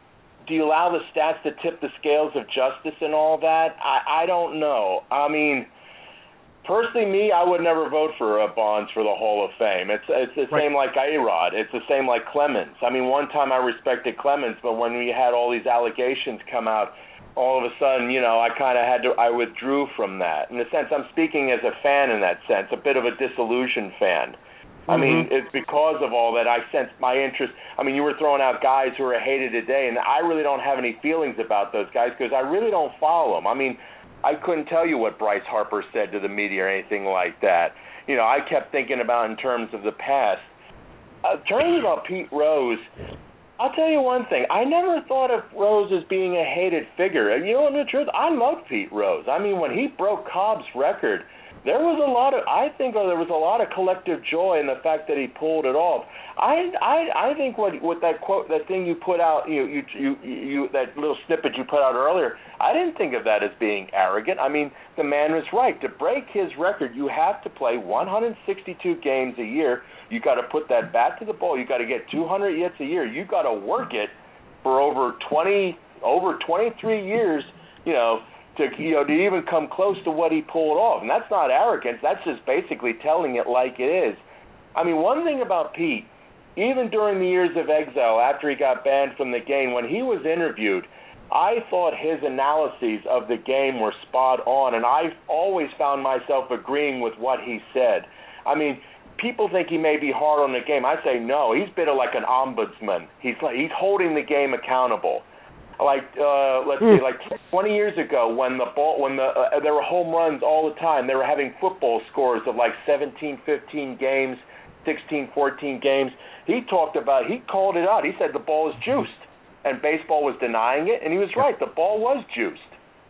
do you allow the stats to tip the scales of justice and all that? I, I don't know. I mean, personally, me, I would never vote for uh, Bonds for the Hall of Fame. It's it's the right. same like A-Rod. It's the same like Clemens. I mean, one time I respected Clemens, but when we had all these allegations come out, all of a sudden, you know, I kind of had to, I withdrew from that. In a sense, I'm speaking as a fan in that sense, a bit of a disillusioned fan. Mm-hmm. I mean, it's because of all that I sense my interest. I mean, you were throwing out guys who are hated today, and I really don't have any feelings about those guys because I really don't follow them. I mean, I couldn't tell you what Bryce Harper said to the media or anything like that. You know, I kept thinking about in terms of the past. Uh, terms about Pete Rose, I'll tell you one thing. I never thought of Rose as being a hated figure. You know, the truth, I love Pete Rose. I mean, when he broke Cobb's record, there was a lot of, I think there was a lot of collective joy in the fact that he pulled it off. I I I think what what that quote, that thing you put out, you you you you that little snippet you put out earlier, I didn't think of that as being arrogant. I mean, the man was right. To break his record, you have to play one hundred sixty-two games a year. You got to put that bat to the ball. You got to get two hundred hits a year. You got to work it for over twenty over twenty-three years. You know. To, you know, to even come close to what he pulled off. And that's not arrogance. That's just basically telling it like it is. I mean, one thing about Pete, even during the years of exile, after he got banned from the game, when he was interviewed, I thought his analyses of the game were spot on, and I've always found myself agreeing with what he said. I mean, people think he may be hard on the game. I say no. He's been like an ombudsman. He's like, he's holding the game accountable. Like uh, let's see, like twenty years ago, when the ball, when the uh, there were home runs all the time, they were having football scores of like seventeen, fifteen games, sixteen, fourteen games. He talked about, he called it out. He said the ball is juiced, and baseball was denying it, and he was right. The ball was juiced,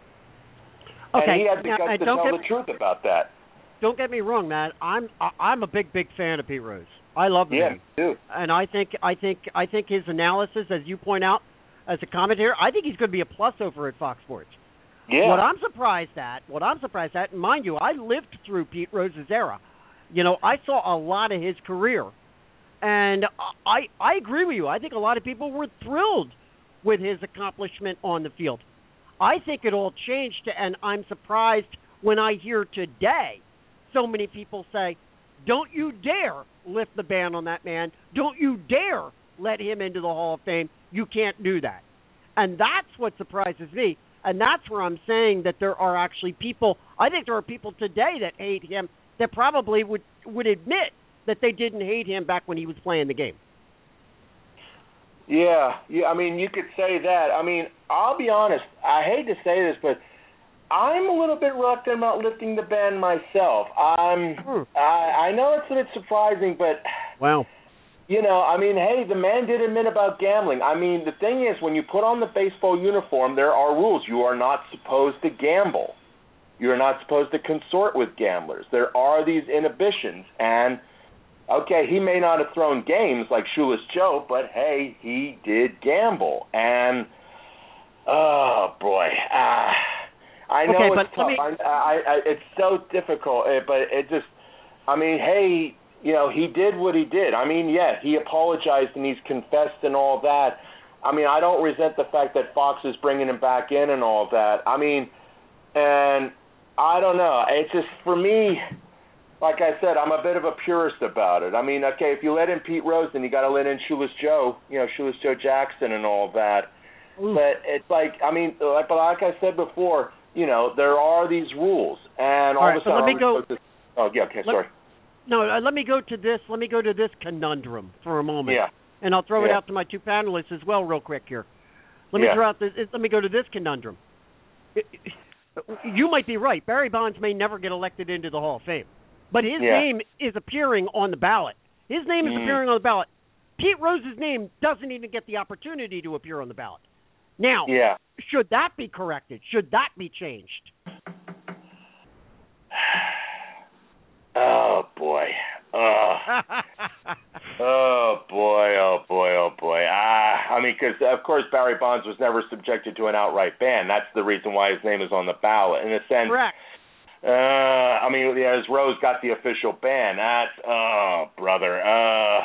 okay. and he had the now, guts to tell the me, truth about that. Don't get me wrong, Matt. I'm I'm a big big fan of Pete Rose. I love him. Yeah, me too. And I think I think I think his analysis, as you point out, as a commentator, I think he's going to be a plus over at Fox Sports. Yeah. What I'm surprised at, what I'm surprised at, and mind you, I lived through Pete Rose's era. You know, I saw a lot of his career, and I I agree with you. I think a lot of people were thrilled with his accomplishment on the field. I think it all changed, and I'm surprised when I hear today so many people say, "Don't you dare lift the ban on that man! Don't you dare let him into the Hall of Fame! You can't do that." And that's what surprises me. And that's where I'm saying that there are actually people, I think there are people today that hate him that probably would, would admit that they didn't hate him back when he was playing the game. Yeah, yeah. I mean, you could say that. I mean, I'll be honest. I hate to say this, but I'm a little bit reluctant about lifting the ban myself. I'm, hmm. I, I know it's a bit surprising, but... Wow. You know, I mean, hey, the man did admit about gambling. I mean, the thing is, when you put on the baseball uniform, there are rules. You are not supposed to gamble. You are not supposed to consort with gamblers. There are these inhibitions. And, okay, he may not have thrown games like Shoeless Joe, but, hey, he did gamble. And, oh, boy. Uh, I know okay, it's tough. Me... I, I, I, it's so difficult, but it just, I mean, hey, you know, he did what he did. I mean, yeah, he apologized and he's confessed and all that. I mean, I don't resent the fact that Fox is bringing him back in and all that. I mean, and I don't know. It's just, for me, like I said, I'm a bit of a purist about it. I mean, okay, if you let in Pete Rose, then you got to let in Shoeless Joe, you know, Shoeless Joe Jackson and all that. Ooh. But it's like, I mean, like, but like I said before, you know, there are these rules. And all, all right, of a sudden, so let me go. To, oh, yeah, okay, let, sorry. No, uh, let me go to this. Let me go to this conundrum for a moment. Yeah. and I'll throw yeah. it out to my two panelists as well, real quick here. Let me yeah. throw out this. Let me go to this conundrum. You might be right. Barry Bonds may never get elected into the Hall of Fame, but his yeah. name is appearing on the ballot. His name is mm. appearing on the ballot. Pete Rose's name doesn't even get the opportunity to appear on the ballot. Now, yeah. should that be corrected? Should that be changed? Oh, boy. Oh. oh, boy, oh, boy, oh, boy. Ah, I mean, because, of course, Barry Bonds was never subjected to an outright ban. That's the reason why his name is on the ballot. In a sense, correct. Uh, I mean, yeah, as Rose got the official ban. That's, oh, brother. Uh,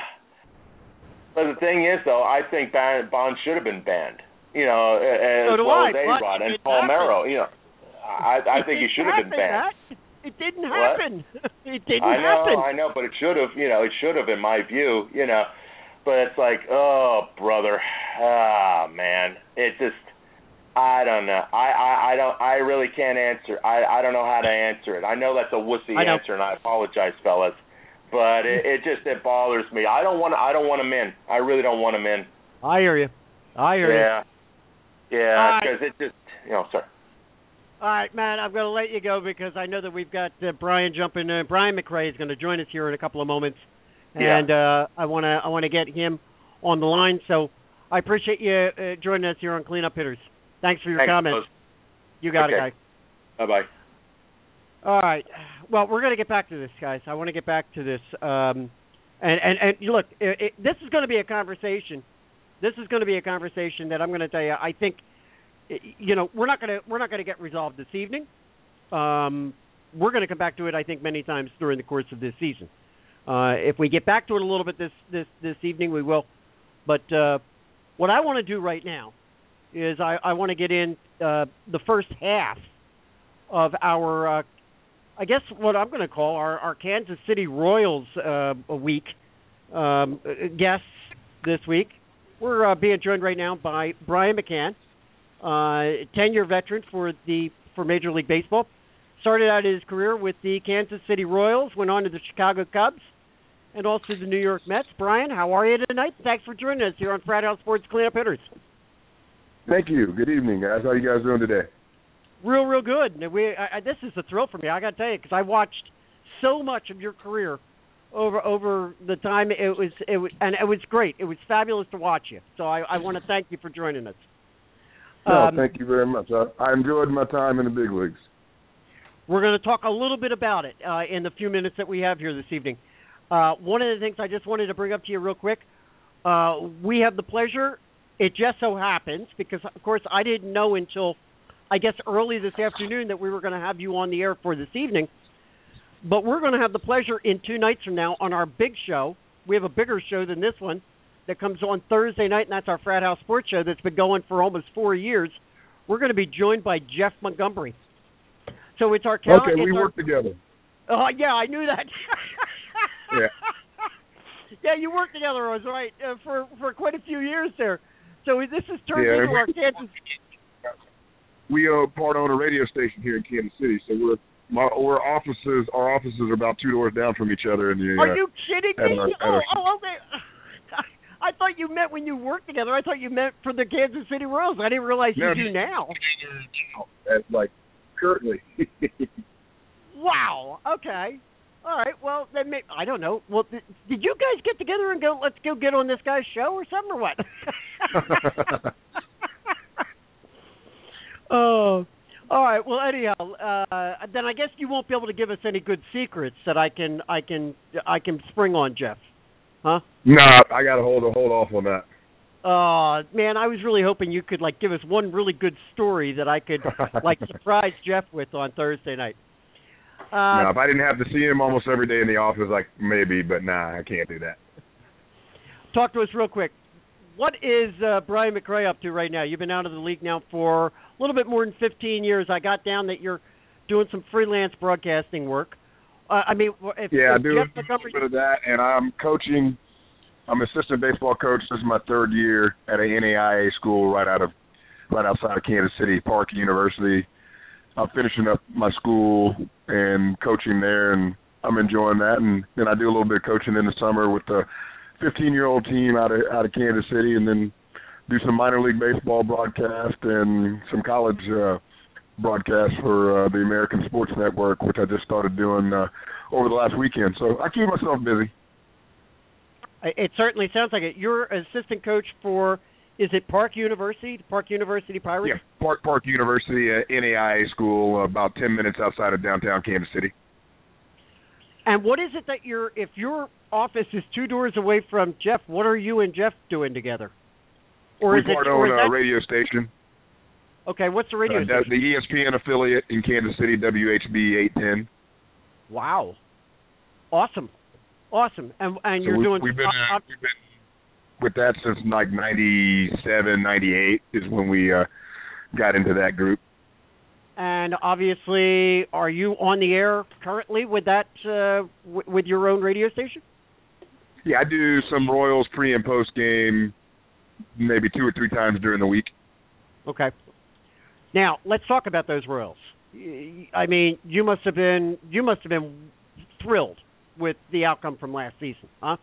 but the thing is, though, I think Bonds should have been banned. You know, as so do well I, as A-Rod and Paul Merrow. You know, I, I think he should have been banned. That. It didn't happen. What? It didn't I know, happen. I know, but it should have. You know, it should have, in my view. You know, but it's like, oh, brother, ah, man, it just, I don't know. I, I, I don't. I really can't answer. I, I don't know how to answer it. I know that's a wussy answer, and I apologize, fellas. But it, it just it bothers me. I don't want. I don't want him in. I really don't want him in. I hear you. I hear yeah. you. Yeah. Yeah. Because right. it just. You know. Sorry. All right, Matt, I'm going to let you go because I know that we've got uh, Brian jumping in. Brian McRae is going to join us here in a couple of moments, and yeah. uh, I want to I want to get him on the line. So I appreciate you uh, joining us here on Cleanup Hitters. Thanks for your Thanks, comments. folks. You got okay. it, guys. Bye-bye. All right. Well, we're going to get back to this, guys. I want to get back to this. Um, and, and, and look, it, it, this is going to be a conversation. This is going to be a conversation that I'm going to tell you. I think, you know, we're not going to we're not going to get resolved this evening. Um, we're going to come back to it, I think, many times during the course of this season. Uh, if we get back to it a little bit this this, this evening, we will. But uh, what I want to do right now is I, I want to get in uh, the first half of our, uh, I guess what I'm going to call our, our Kansas City Royals uh, week um, guests this week. We're uh, being joined right now by Brian McCann, uh, ten-year veteran for the for Major League Baseball. Started out his career with the Kansas City Royals, went on to the Chicago Cubs, and also the New York Mets. Brian, how are you tonight? Thanks for joining us here on Frat House Sports Cleanup Hitters. Thank you. Good evening, guys. How are you guys doing today? Real, real good. We, I, this is a thrill for me, I got to tell you, because I watched so much of your career over over the time. It was, it was, and it was great. It was fabulous to watch you. So I, I want to thank you for joining us. No, um, thank you very much. I, I enjoyed my time in the big leagues. We're going to talk a little bit about it uh, in the few minutes that we have here this evening. Uh, one of the things I just wanted to bring up to you real quick, uh, we have the pleasure. It just so happens, because, of course, I didn't know until, I guess, early this afternoon that we were going to have you on the air for this evening. But we're going to have the pleasure in two nights from now on our big show. We have a bigger show than this one that comes on Thursday night, and that's our Frat House Sports Show that's been going for almost four years. We're going to be joined by Jeff Montgomery. So it's our count. Okay, we our, work together. Oh, yeah, I knew that. yeah. Yeah, you worked together, I was right, uh, for, for quite a few years there. So this has turned yeah, into our Kansas. We are part on a radio station here in Kansas City, so we're my we're offices. Our offices are about two doors down from each other. In the, are uh, you kidding me? our, oh, oh, okay. I thought you meant when you worked together. I thought you meant for the Kansas City Royals. I didn't realize you no, do now. That's like currently. Wow. Okay. All right. Well, then may, I don't know. Well, th- did you guys get together and go, let's go get on this guy's show or something, or what? Oh. All right. Well, anyhow, uh, then I guess you won't be able to give us any good secrets that I can, I can, I can spring on Jeff, huh? No, I got to hold hold off on that. Oh, uh, man, I was really hoping you could like give us one really good story that I could like surprise Jeff with on Thursday night. Uh, no, if I didn't have to see him almost every day in the office, like maybe, but nah, I can't do that. Talk to us real quick. What is uh, Brian McRae up to right now? You've been out of the league now for a little bit more than fifteen years. I got down that you're doing some freelance broadcasting work. Uh, I mean, if, yeah, if I do Jeff a Montgomery... bit of that, and I'm coaching. I'm assistant baseball coach. This is my third year at an N A I A school right out of right outside of Kansas City, Park University. I'm finishing up my school and coaching there, and I'm enjoying that. And then I do a little bit of coaching in the summer with the fifteen-year-old team out of out of Kansas City, and then do some minor league baseball broadcast and some college uh, broadcasts for uh, the American Sports Network, which I just started doing uh, over the last weekend. So I keep myself busy. It certainly sounds like it. You're assistant coach for, is it Park University, Park University Pirates? Yeah, Park Park University, uh, N A I A school, uh, about ten minutes outside of downtown Kansas City. And what is it that you're, if your office is two doors away from Jeff, what are you and Jeff doing together? Or we is it, part or own is a that, radio station. Okay, what's the radio uh, station? The E S P N affiliate in Kansas City, W H B eight ten. Wow. Awesome. Awesome. And and so you're we, doing... We've been, uh, uh, we've been with that since like ninety-seven, ninety-eight is when we uh, got into that group. And obviously, are you on the air currently with that, uh, w- with your own radio station? Yeah, I do some Royals pre and post game, maybe two or three times during the week. Okay. Now let's talk about those Royals. I mean, you must have been you must have been thrilled with the outcome from last season, huh?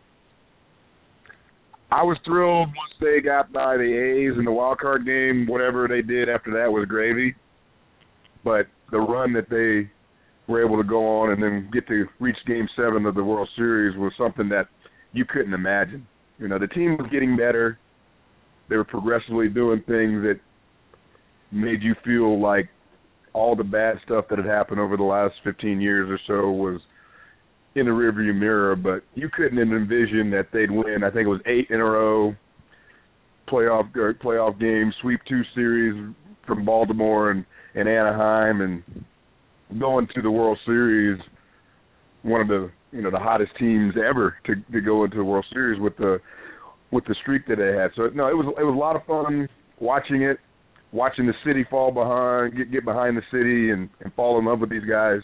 I was thrilled once they got by the A's in the wild card game. Whatever they did after that was gravy. But the run that they were able to go on and then get to reach Game Seven of the World Series was something that you couldn't imagine. You know, the team was getting better. They were progressively doing things that made you feel like all the bad stuff that had happened over the last fifteen years or so was in the rearview mirror, but you couldn't envision that they'd win. I think it was eight in a row playoff or playoff games, sweep two series from Baltimore and, and Anaheim, and going to the World Series, one of the you know the hottest teams ever to, to go into the World Series with the with the streak that they had. So no, it was it was a lot of fun watching it, watching the city fall behind, get get behind the city, and, and fall in love with these guys.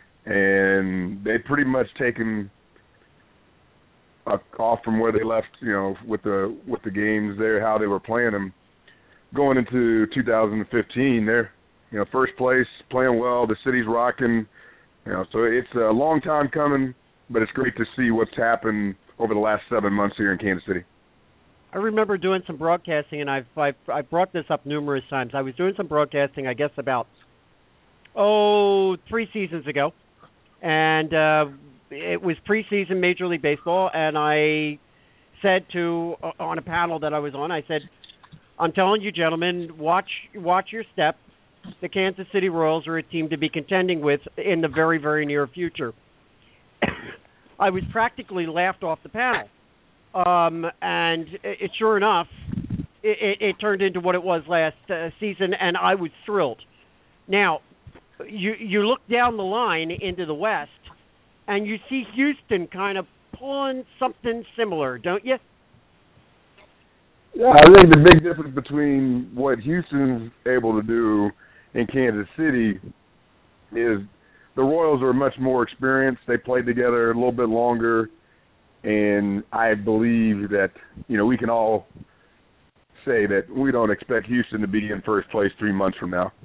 And they'd pretty much taken uh, off from where they left, you know, with the with the games there, how they were playing them. Going into two thousand fifteen, they're, you know, first place, playing well, the city's rocking. You know, so it's a long time coming, but it's great to see what's happened over the last seven months here in Kansas City. I remember doing some broadcasting, and I've, I've I've brought this up numerous times. I was doing some broadcasting, I guess, about, oh, three seasons ago. And uh, it was preseason Major League Baseball, and I said to, uh, on a panel that I was on, I said, I'm telling you, gentlemen, watch watch your step. The Kansas City Royals are a team to be contending with in the very, very near future. I was practically laughed off the panel. Um, and it, it, sure enough, it, it, it turned into what it was last uh, season, and I was thrilled. Now, you you look down the line into the West, and you see Houston kind of pulling something similar, don't you? Yeah, I think the big difference between what Houston's able to do in Kansas City is the Royals are much more experienced. They played together a little bit longer, and I believe that, you know, we can all say that we don't expect Houston to be in first place three months from now.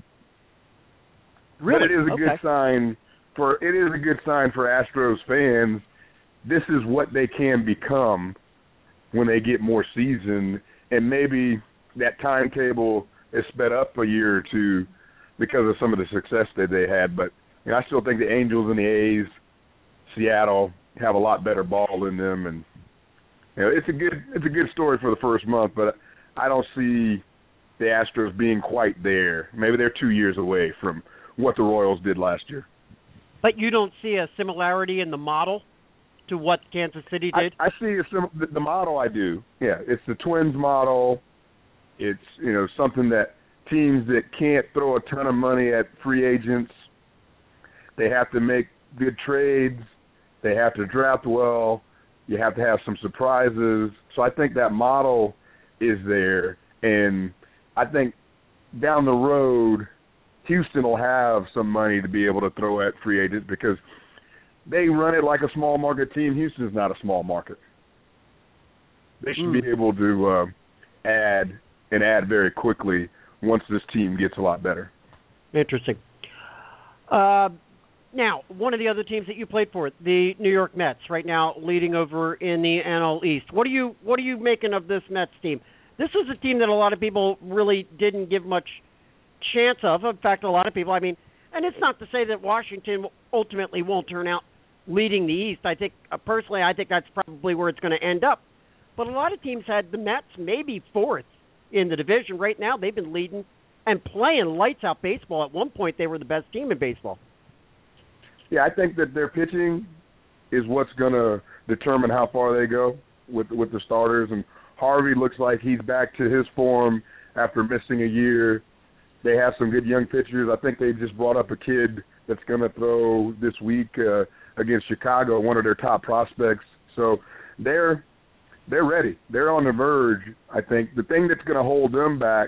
Really? But it is a okay. good sign for it is a good sign for Astros fans. This is what they can become when they get more seasoned, and maybe that timetable is sped up a year or two because of some of the success that they had. But you know, I still think the Angels and the A's, Seattle, have a lot better ball in them, and you know, it's a good it's a good story for the first month. But I don't see the Astros being quite there. Maybe they're two years away from what the Royals did last year. But you don't see a similarity in the model to what Kansas City did? I, I see a sim- the, the model I do. Yeah, it's the Twins model. It's, you know, something that teams that can't throw a ton of money at free agents, they have to make good trades, they have to draft well, you have to have some surprises. So I think that model is there, and I think down the road Houston will have some money to be able to throw at free agents because they run it like a small market team. Houston's not a small market. They should mm. be able to uh, add and add very quickly once this team gets a lot better. Interesting. Uh, Now, one of the other teams that you played for, the New York Mets, right now leading over in the N L East. What are you What are you making of this Mets team? This was a team that a lot of people really didn't give much chance of. In fact, a lot of people, I mean, and it's not to say that Washington ultimately won't turn out leading the East. I think, uh, personally, I think that's probably where it's going to end up. But a lot of teams had the Mets maybe fourth in the division. Right now, they've been leading and playing lights-out baseball. At one point, they were the best team in baseball. Yeah, I think that their pitching is what's going to determine how far they go with with the starters. And Harvey looks like he's back to his form after missing a year. They have some good young pitchers. I think they just brought up a kid that's going to throw this week uh, against Chicago, one of their top prospects. So they're they're ready. They're on the verge. I think the thing that's going to hold them back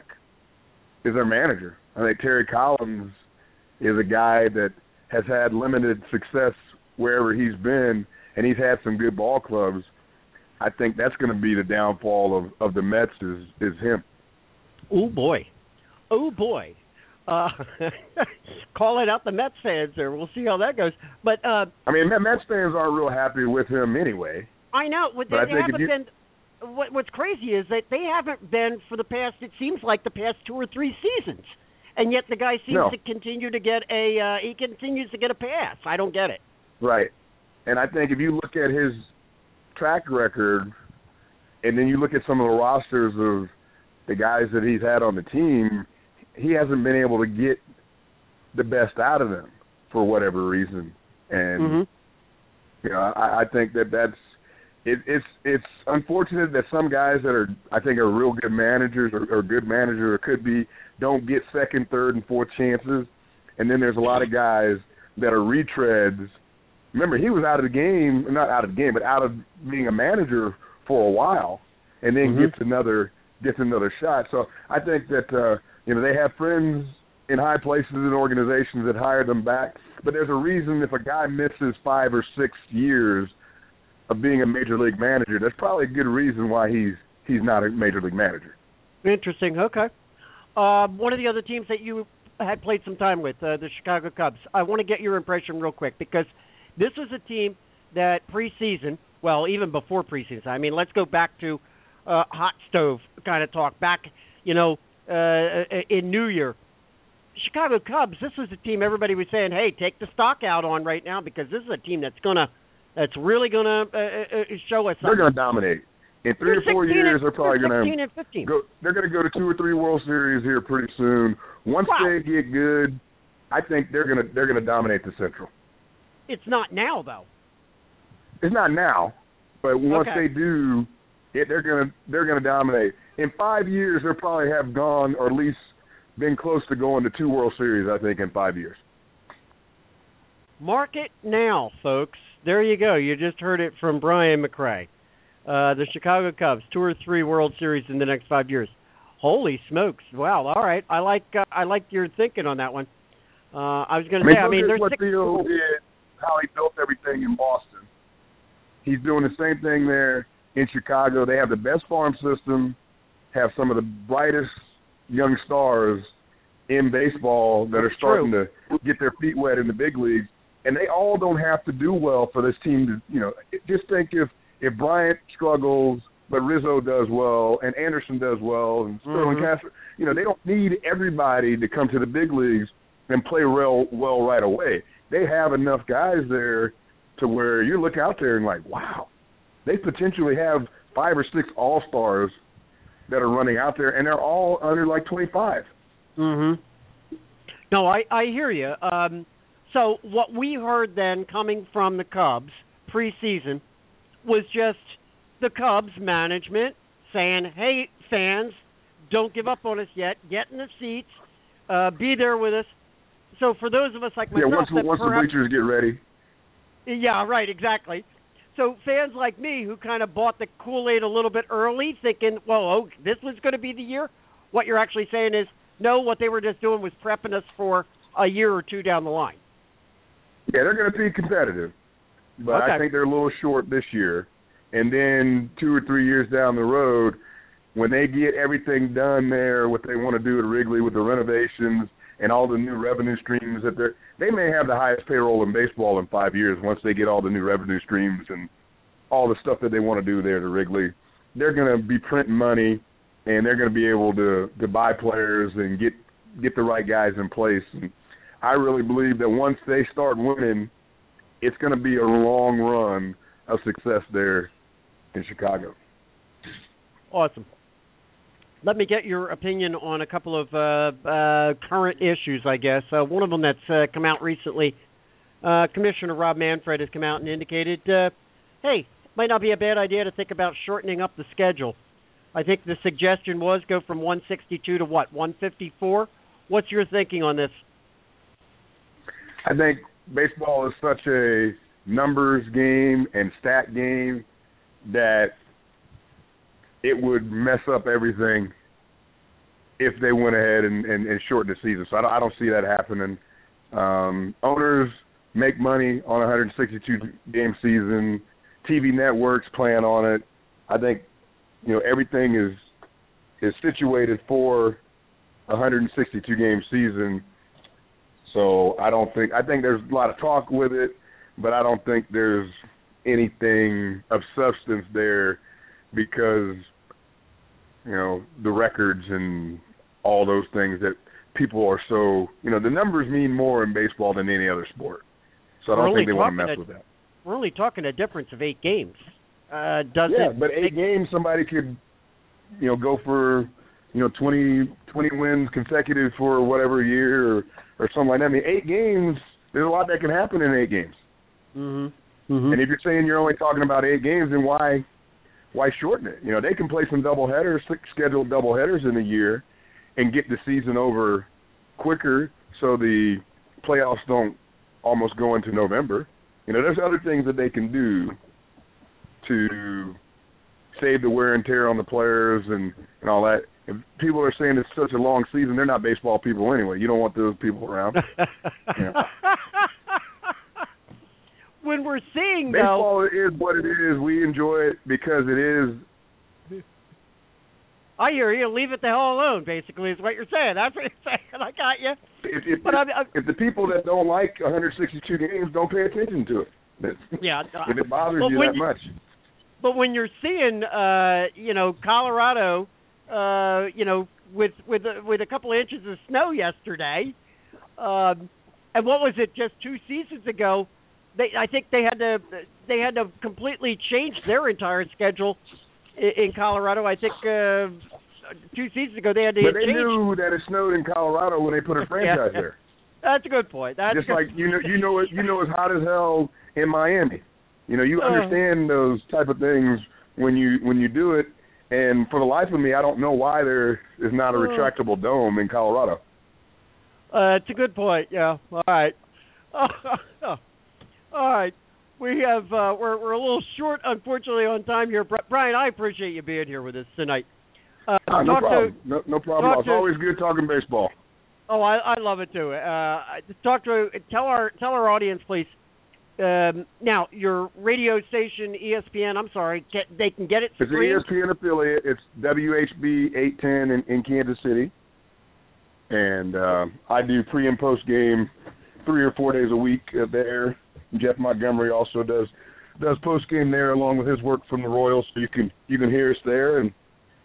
is their manager. I think Terry Collins is a guy that has had limited success wherever he's been, and he's had some good ball clubs. I think that's going to be the downfall of, of the Mets is, is him. Oh, boy. Oh, boy. Uh, calling out the Mets fans there. We'll see how that goes. But uh, I mean, Mets fans aren't real happy with him anyway. I know. But they, but they I haven't you, been – what, what's crazy is that they haven't been for the past – it seems like the past two or three seasons. And yet the guy seems no. to continue to get a uh, – he continues to get a pass. I don't get it. Right. And I think if you look at his track record and then you look at some of the rosters of the guys that he's had on the team, he hasn't been able to get the best out of them for whatever reason. And, mm-hmm. you know, I, I think that that's it, – it's it's unfortunate that some guys that are, I think, are real good managers or, or good managers or could be, don't get second, third, and fourth chances. And then there's a lot of guys that are retreads. Remember, he was out of the game, not out of the game, but out of being a manager for a while, and then mm-hmm. gets another gets another shot. So I think that uh, you know they have friends in high places in organizations that hire them back. But there's a reason if a guy misses five or six years of being a major league manager, that's probably a good reason why he's he's not a major league manager. Interesting. Okay. Uh, one of the other teams that you had played some time with, uh, the Chicago Cubs. I want to get your impression real quick because this was a team that preseason, well, even before preseason, I mean, let's go back to uh, hot stove kind of talk. Back, you know, uh, in New Year, Chicago Cubs, this was a team everybody was saying, hey, take the stock out on right now because this is a team that's going to, that's really going to uh, show us something. They're going to dominate. In three or four years, they're probably going to go. They're going to go to two or three World Series here pretty soon. Once wow. they get good, I think they're going to they're going to dominate the Central. It's not now, though. It's not now, but once okay. they do, it, they're going to they're going to dominate. In five years, they'll probably have gone, or at least been close to going to two World Series. I think in five years. Mark it now, folks. There you go. You just heard it from Brian McRae. Uh, the Chicago Cubs, two or three World Series in the next five years. Holy smokes! Wow. All right. I like uh, I like your thinking on that one. Uh, I was going to say. I mean, there's what six. Theo did, how he built everything in Boston. He's doing the same thing there in Chicago. They have the best farm system, have some of the brightest young stars in baseball that are starting True. to get their feet wet in the big leagues, and they all don't have to do well for this team to. You know, just think if. If Bryant struggles, but Rizzo does well, and Anderson does well, and Sterling mm-hmm. Castro, you know, they don't need everybody to come to the big leagues and play real well right away. They have enough guys there to where you look out there and like, wow, they potentially have five or six all-stars that are running out there, and they're all under like twenty-five. Mm-hmm. No, I, I hear you. Um, so what we heard then coming from the Cubs preseason was just the Cubs management saying, hey, fans, don't give up on us yet. Get in the seats. Uh, be there with us. So for those of us like myself... Yeah, once, that once perhaps, the bleachers get ready. Yeah, right, exactly. So fans like me who kind of bought the Kool-Aid a little bit early thinking, well, oh, this was going to be the year, what you're actually saying is, no, what they were just doing was prepping us for a year or two down the line. Yeah, they're going to be competitive. But okay. I think they're a little short this year. And then two or three years down the road, when they get everything done there, what they want to do at Wrigley with the renovations, and all the new revenue streams that they're they may have the highest payroll in baseball in five years once they get all the new revenue streams and all the stuff that they want to do there to Wrigley. They're going to be printing money, and they're going to be able to, to buy players and get get the right guys in place. And I really believe that once they start winning, it's going to be a long run of success there in Chicago. Awesome. Let me get your opinion on a couple of uh, uh, current issues, I guess. Uh, one of them that's uh, come out recently, uh, Commissioner Rob Manfred has come out and indicated, uh, hey, might not be a bad idea to think about shortening up the schedule. I think the suggestion was go from one sixty-two to what, one fifty-four? What's your thinking on this? I think baseball is such a numbers game and stat game that it would mess up everything if they went ahead and, and, and shortened the season. So I don't, I don't see that happening. Um, owners make money on a one sixty-two game season. T V networks plan on it. I think, you know, everything is is situated for a one sixty-two game season. So I don't think I think there's a lot of talk with it, but I don't think there's anything of substance there because, you know, the records and all those things that people are so, you know, the numbers mean more in baseball than any other sport. So I don't think they want to mess a, with that. We're only talking a difference of eight games. Uh, does yeah, it but eight games, somebody could, you know, go for, you know, twenty, twenty wins consecutive for whatever year or, or something like that. I mean, eight games, there's a lot that can happen in eight games. Mm-hmm. Mm-hmm. And if you're saying you're only talking about eight games, then why why shorten it? You know, they can play some doubleheaders, six scheduled doubleheaders in a year and get the season over quicker so the playoffs don't almost go into November. You know, there's other things that they can do to save the wear and tear on the players and, and all that. If people are saying it's such a long season, they're not baseball people anyway. You don't want those people around. Yeah. When we're seeing, baseball though, is what it is. We enjoy it because it is. I hear you. Leave it the hell alone, basically, is what you're saying. That's what you're saying. I got you. If, if, but if, I'm, I'm, if the people that don't like one sixty-two games don't pay attention to it, yeah, if it bothers you that you, much. But when you're seeing, uh, you know, Colorado, uh, you know, with with a, with a couple of inches of snow yesterday, um, and what was it? Just two seasons ago, they I think they had to they had to completely change their entire schedule in, in Colorado. I think uh, two seasons ago they had to. But they change. knew that it snowed in Colorado when they put a franchise yeah. there. That's a good point. That's just good. like you know, you know, it, you know, it's hot as hell in Miami. You know, you uh, understand those type of things when you when you do it. And for the life of me, I don't know why there is not a retractable dome in Colorado. Uh, it's a good point. Yeah. All right. All right. We have uh, we're we're a little short, unfortunately, on time here. Brian, I appreciate you being here with us tonight. Uh, oh, no problem. To, no, no problem. It's to, always good talking baseball. Oh, I, I love it too. Uh, talk to tell our tell our audience, please. Um, now, your radio station, E S P N. I'm sorry, get, they can get it. It's an E S P N affiliate. It's W H B eight ten in, in Kansas City, and uh, I do pre and post game three or four days a week uh, there. Jeff Montgomery also does does post game there along with his work from the Royals, so you can you can hear us there, and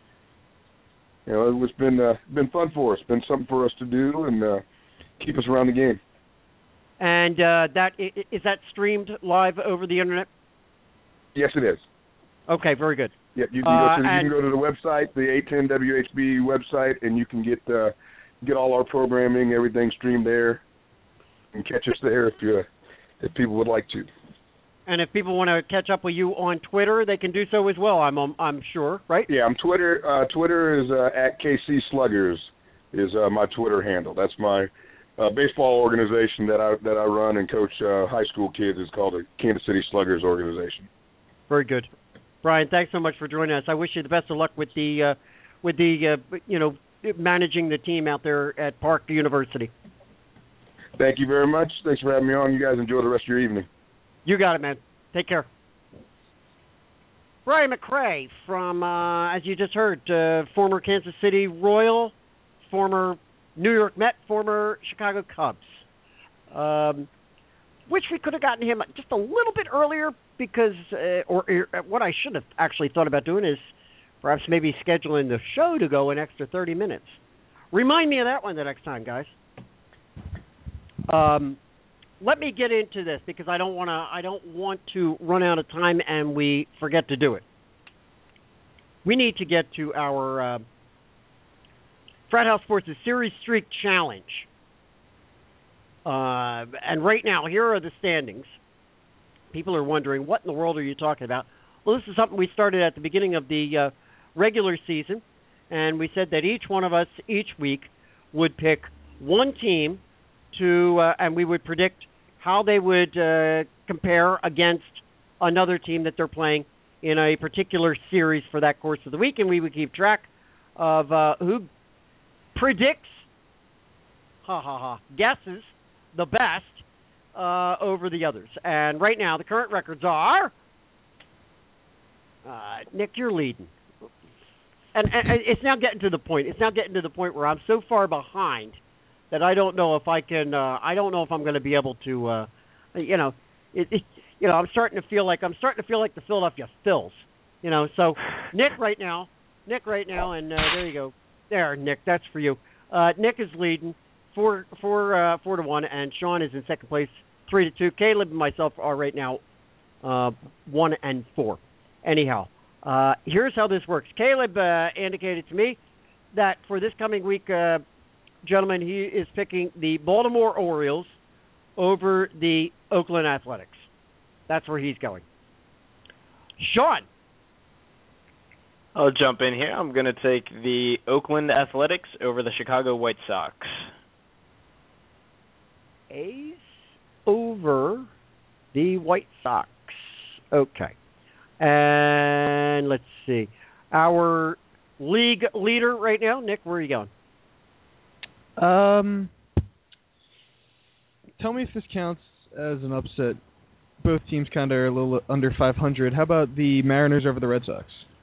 you know it's been uh, been fun for us. Been something for us to do and uh, keep us around the game. And uh, that is that streamed live over the internet? Yes, it is. Okay, very good. Yeah, you can, uh, go, to, you can go to the website, the eight ten W H B website, and you can get uh, get all our programming, everything streamed there, and catch us there if you if people would like to. And if people want to catch up with you on Twitter, they can do so as well. I'm um, I'm sure, right? Yeah, I'm Twitter. Uh, Twitter is uh, at K C Sluggers is uh, my Twitter handle. That's my Uh, baseball organization that I that I run and coach uh, high school kids is called the Kansas City Sluggers organization. Very good, Brian. Thanks so much for joining us. I wish you the best of luck with the uh, with the uh, you know managing the team out there at Park University. Thank you very much. Thanks for having me on. You guys enjoy the rest of your evening. You got it, man. Take care. Brian McRae from, uh, as you just heard, uh, former Kansas City Royal, former New York Met, former Chicago Cubs. Um, wish we could have gotten him just a little bit earlier because, uh, or, or what I should have actually thought about doing is perhaps maybe scheduling the show to go an extra thirty minutes. Remind me of that one the next time, guys. Um, let me get into this because I don't want to. I don't want to run out of time and we forget to do it. We need to get to our uh, Frat House Sports' Series Streak Challenge. Uh, and right now, here are the standings. People are wondering, what in the world are you talking about? Well, this is something we started at the beginning of the uh, regular season, and we said that each one of us, each week, would pick one team to, uh, and we would predict how they would uh, compare against another team that they're playing in a particular series for that course of the week, and we would keep track of uh, who predicts, ha ha ha, guesses the best uh, over the others. And right now, the current records are, uh, Nick, you're leading. And, and it's now getting to the point. It's now getting to the point where I'm so far behind that I don't know if I can. Uh, I don't know if I'm going to be able to. Uh, you know, it, it, you know, I'm starting to feel like I'm starting to feel like the Philadelphia Phils. You know, so Nick right now, Nick right now, and uh, there you go. There, Nick, that's for you. Uh, Nick is leading four, four, uh, four to one, and Sean is in second place, three to two. Caleb and myself are right now uh, one and four. Anyhow. Uh, here's how this works. Caleb uh, indicated to me that for this coming week, uh, gentlemen, he is picking the Baltimore Orioles over the Oakland Athletics. That's where he's going. Sean. I'll jump in here. I'm going to take the Oakland Athletics over the Chicago White Sox. A's over the White Sox. Okay. And let's see. Our league leader right now, Nick, where are you going? Um, tell me if this counts as an upset. Both teams kind of are a little under five hundred. How about the Mariners over the Red Sox?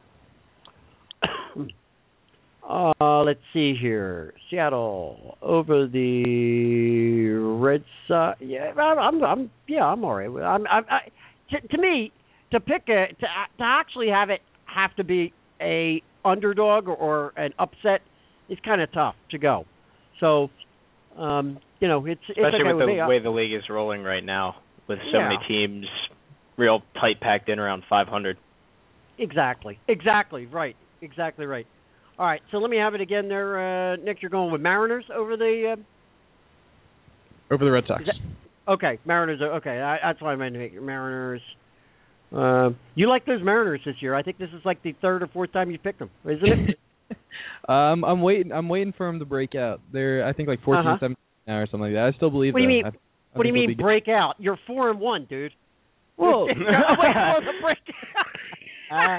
uh, let's see here. Seattle over the Red Sox. Yeah, I'm. I'm. Yeah, I'm all right. I'm. I'm I, to, to me. To pick a to to actually have it have to be a underdog or, or an upset is kind of tough to go. So, um, you know, it's especially it's okay with, with the me. way the league is rolling right now, with so yeah. many teams real tight packed in around five hundred. Exactly. Exactly. Right. Exactly right. All right. So let me have it again there, uh, Nick. You're going with Mariners over the uh, over the Red Sox. That, okay, Mariners. Okay, I, that's why I meant to make Mariners. Uh, you like those Mariners this year. I think this is like the third or fourth time you picked them, isn't it? um, I'm waiting. I'm waiting for them to break out. They're I think like fourteen, uh-huh. seventeen now or something like that. I still believe. What do you that. mean? I, I what do you mean break good. out? You're four and one, dude. Whoa! break uh,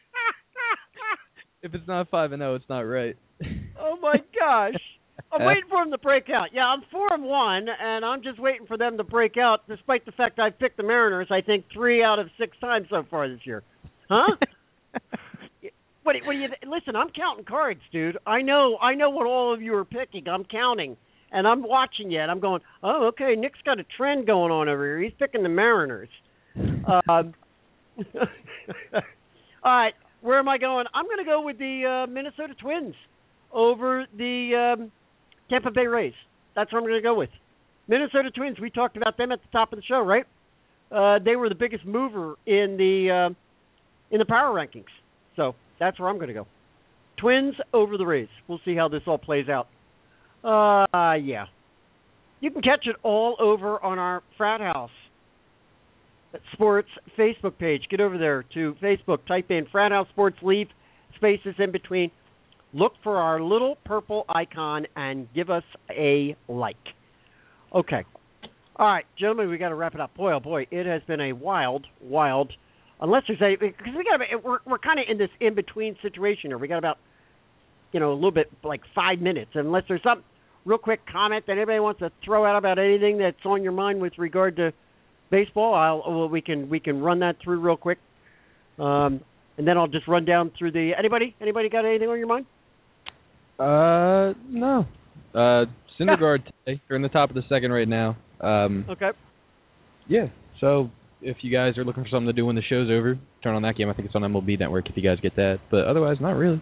if it's not five and zero, it's not right. Oh my gosh! I'm waiting for them to break out. Yeah, I'm four and one, and I'm just waiting for them to break out. Despite the fact I've picked the Mariners, I think three out of six times so far this year. Huh? what? What do you? Listen, I'm counting cards, dude. I know. I know what all of you are picking. I'm counting, and I'm watching you, and I'm going, oh, okay. Nick's got a trend going on over here. He's picking the Mariners. Um, all right, where am I going? I'm going to go with the uh, Minnesota Twins over the. Um, Tampa Bay Rays. That's what I'm going to go with. Minnesota Twins. We talked about them at the top of the show, right? Uh, they were the biggest mover in the uh, in the power rankings. So that's where I'm going to go. Twins over the Rays. We'll see how this all plays out. Uh, yeah. You can catch it all over on our Frat House Sports Facebook page. Get over there to Facebook. Type in Frat House Sports. Leave spaces in between. Look for our little purple icon and give us a like. Okay. All right, gentlemen, we got to wrap it up. Boy, oh boy, it has been a wild, wild. Unless there's a because we got we're we're kind of in this in between situation here. We got about you know a little bit like five minutes. Unless there's some real quick comment that anybody wants to throw out about anything that's on your mind with regard to baseball, I'll well, we can we can run that through real quick. Um, and then I'll just run down through the anybody anybody got anything on your mind? Uh, no. Uh, Syndergaard today. They're in the top of the second right now. Um, okay. Yeah. So if you guys are looking for something to do when the show's over, turn on that game. I think it's on M L B Network if you guys get that. But otherwise, not really.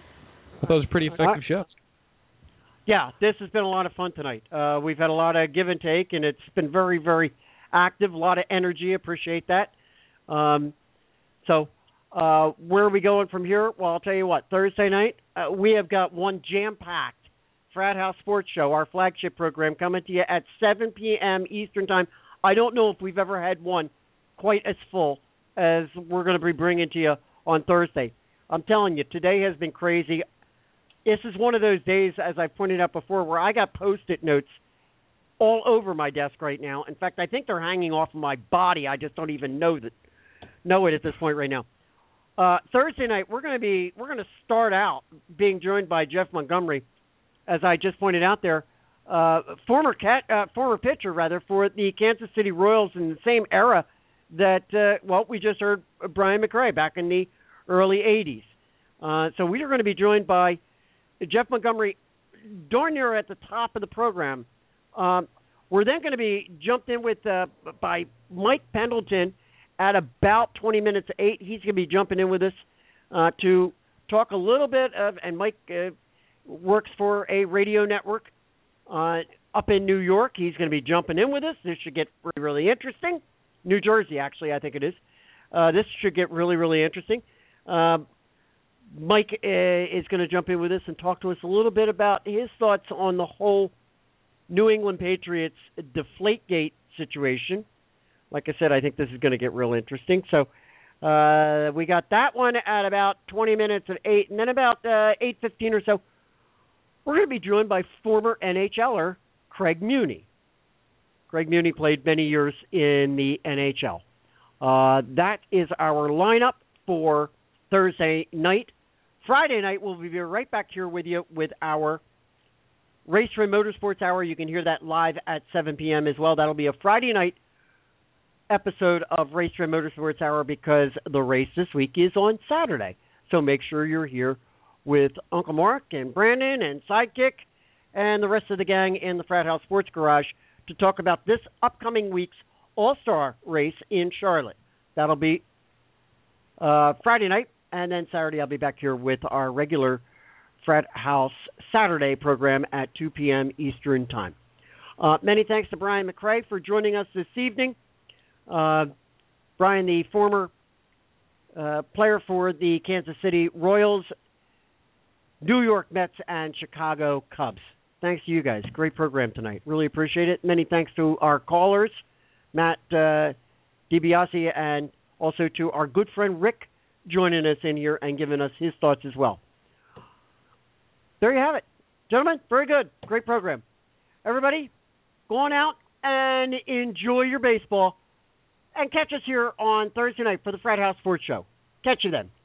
I thought it was a pretty effective right. show. Yeah, this has been a lot of fun tonight. Uh, we've had a lot of give and take, and it's been very, very active. A lot of energy. Appreciate that. Um, so uh, where are we going from here? Well, I'll tell you what. Thursday night, uh, we have got one jam-packed Frat House Sports Show, our flagship program, coming to you at seven p.m. Eastern Time. I don't know if we've ever had one quite as full as we're going to be bringing to you on Thursday. I'm telling you, today has been crazy. This is one of those days, as I pointed out before, where I got Post-it notes all over my desk right now. In fact, I think they're hanging off of my body. I just don't even know that know it at this point right now. Uh, Thursday night, we're going to be we're going to start out being joined by Jeff Montgomery, as I just pointed out there, uh, former cat, uh, former pitcher rather for the Kansas City Royals in the same era that uh, well we just heard Brian McRae back in the early eighties. Uh, so we are going to be joined by Jeff Montgomery darn near at the top of the program. Um, we're then going to be jumped in with uh, by Mike Pendleton at about twenty minutes to eight. He's going to be jumping in with us uh, to talk a little bit of, and Mike uh, works for a radio network uh, up in New York. He's going to be jumping in with us. This should get really, really interesting. New Jersey, actually, I think it is. Uh, this should get really, really interesting. Um, Mike uh, is going to jump in with us and talk to us a little bit about his thoughts on the whole New England Patriots Deflategate situation. Like I said, I think this is going to get real interesting. So uh, we got that one at about twenty minutes of eight, and then about uh, eight fifteen or so, we're going to be joined by former NHLer Craig Muni. Craig Muni played many years in the N H L. Uh, that is our lineup for Thursday night. Friday night, we'll be right back here with you with our Racetrain Motorsports Hour. You can hear that live at seven p.m. as well. That'll be a Friday night episode of Racetrain Motorsports Hour because the race this week is on Saturday. So make sure you're here with Uncle Mark and Brandon and Sidekick and the rest of the gang in the Frat House Sports Garage to talk about this upcoming week's All-Star race in Charlotte. That'll be uh, Friday night, and then Saturday I'll be back here with our regular Frat House Saturday program at two p.m. Eastern Time. Uh, many thanks to Brian McRae for joining us this evening. Uh, Brian, the former uh, player for the Kansas City Royals, New York Mets, and Chicago Cubs. Thanks to you guys. Great program tonight. Really appreciate it. Many thanks to our callers, Matt uh, DiBiase, and also to our good friend Rick joining us in here and giving us his thoughts as well. There you have it. Gentlemen, very good. Great program. Everybody, go on out and enjoy your baseball. And catch us here on Thursday night for the Frat House Sports Show. Catch you then.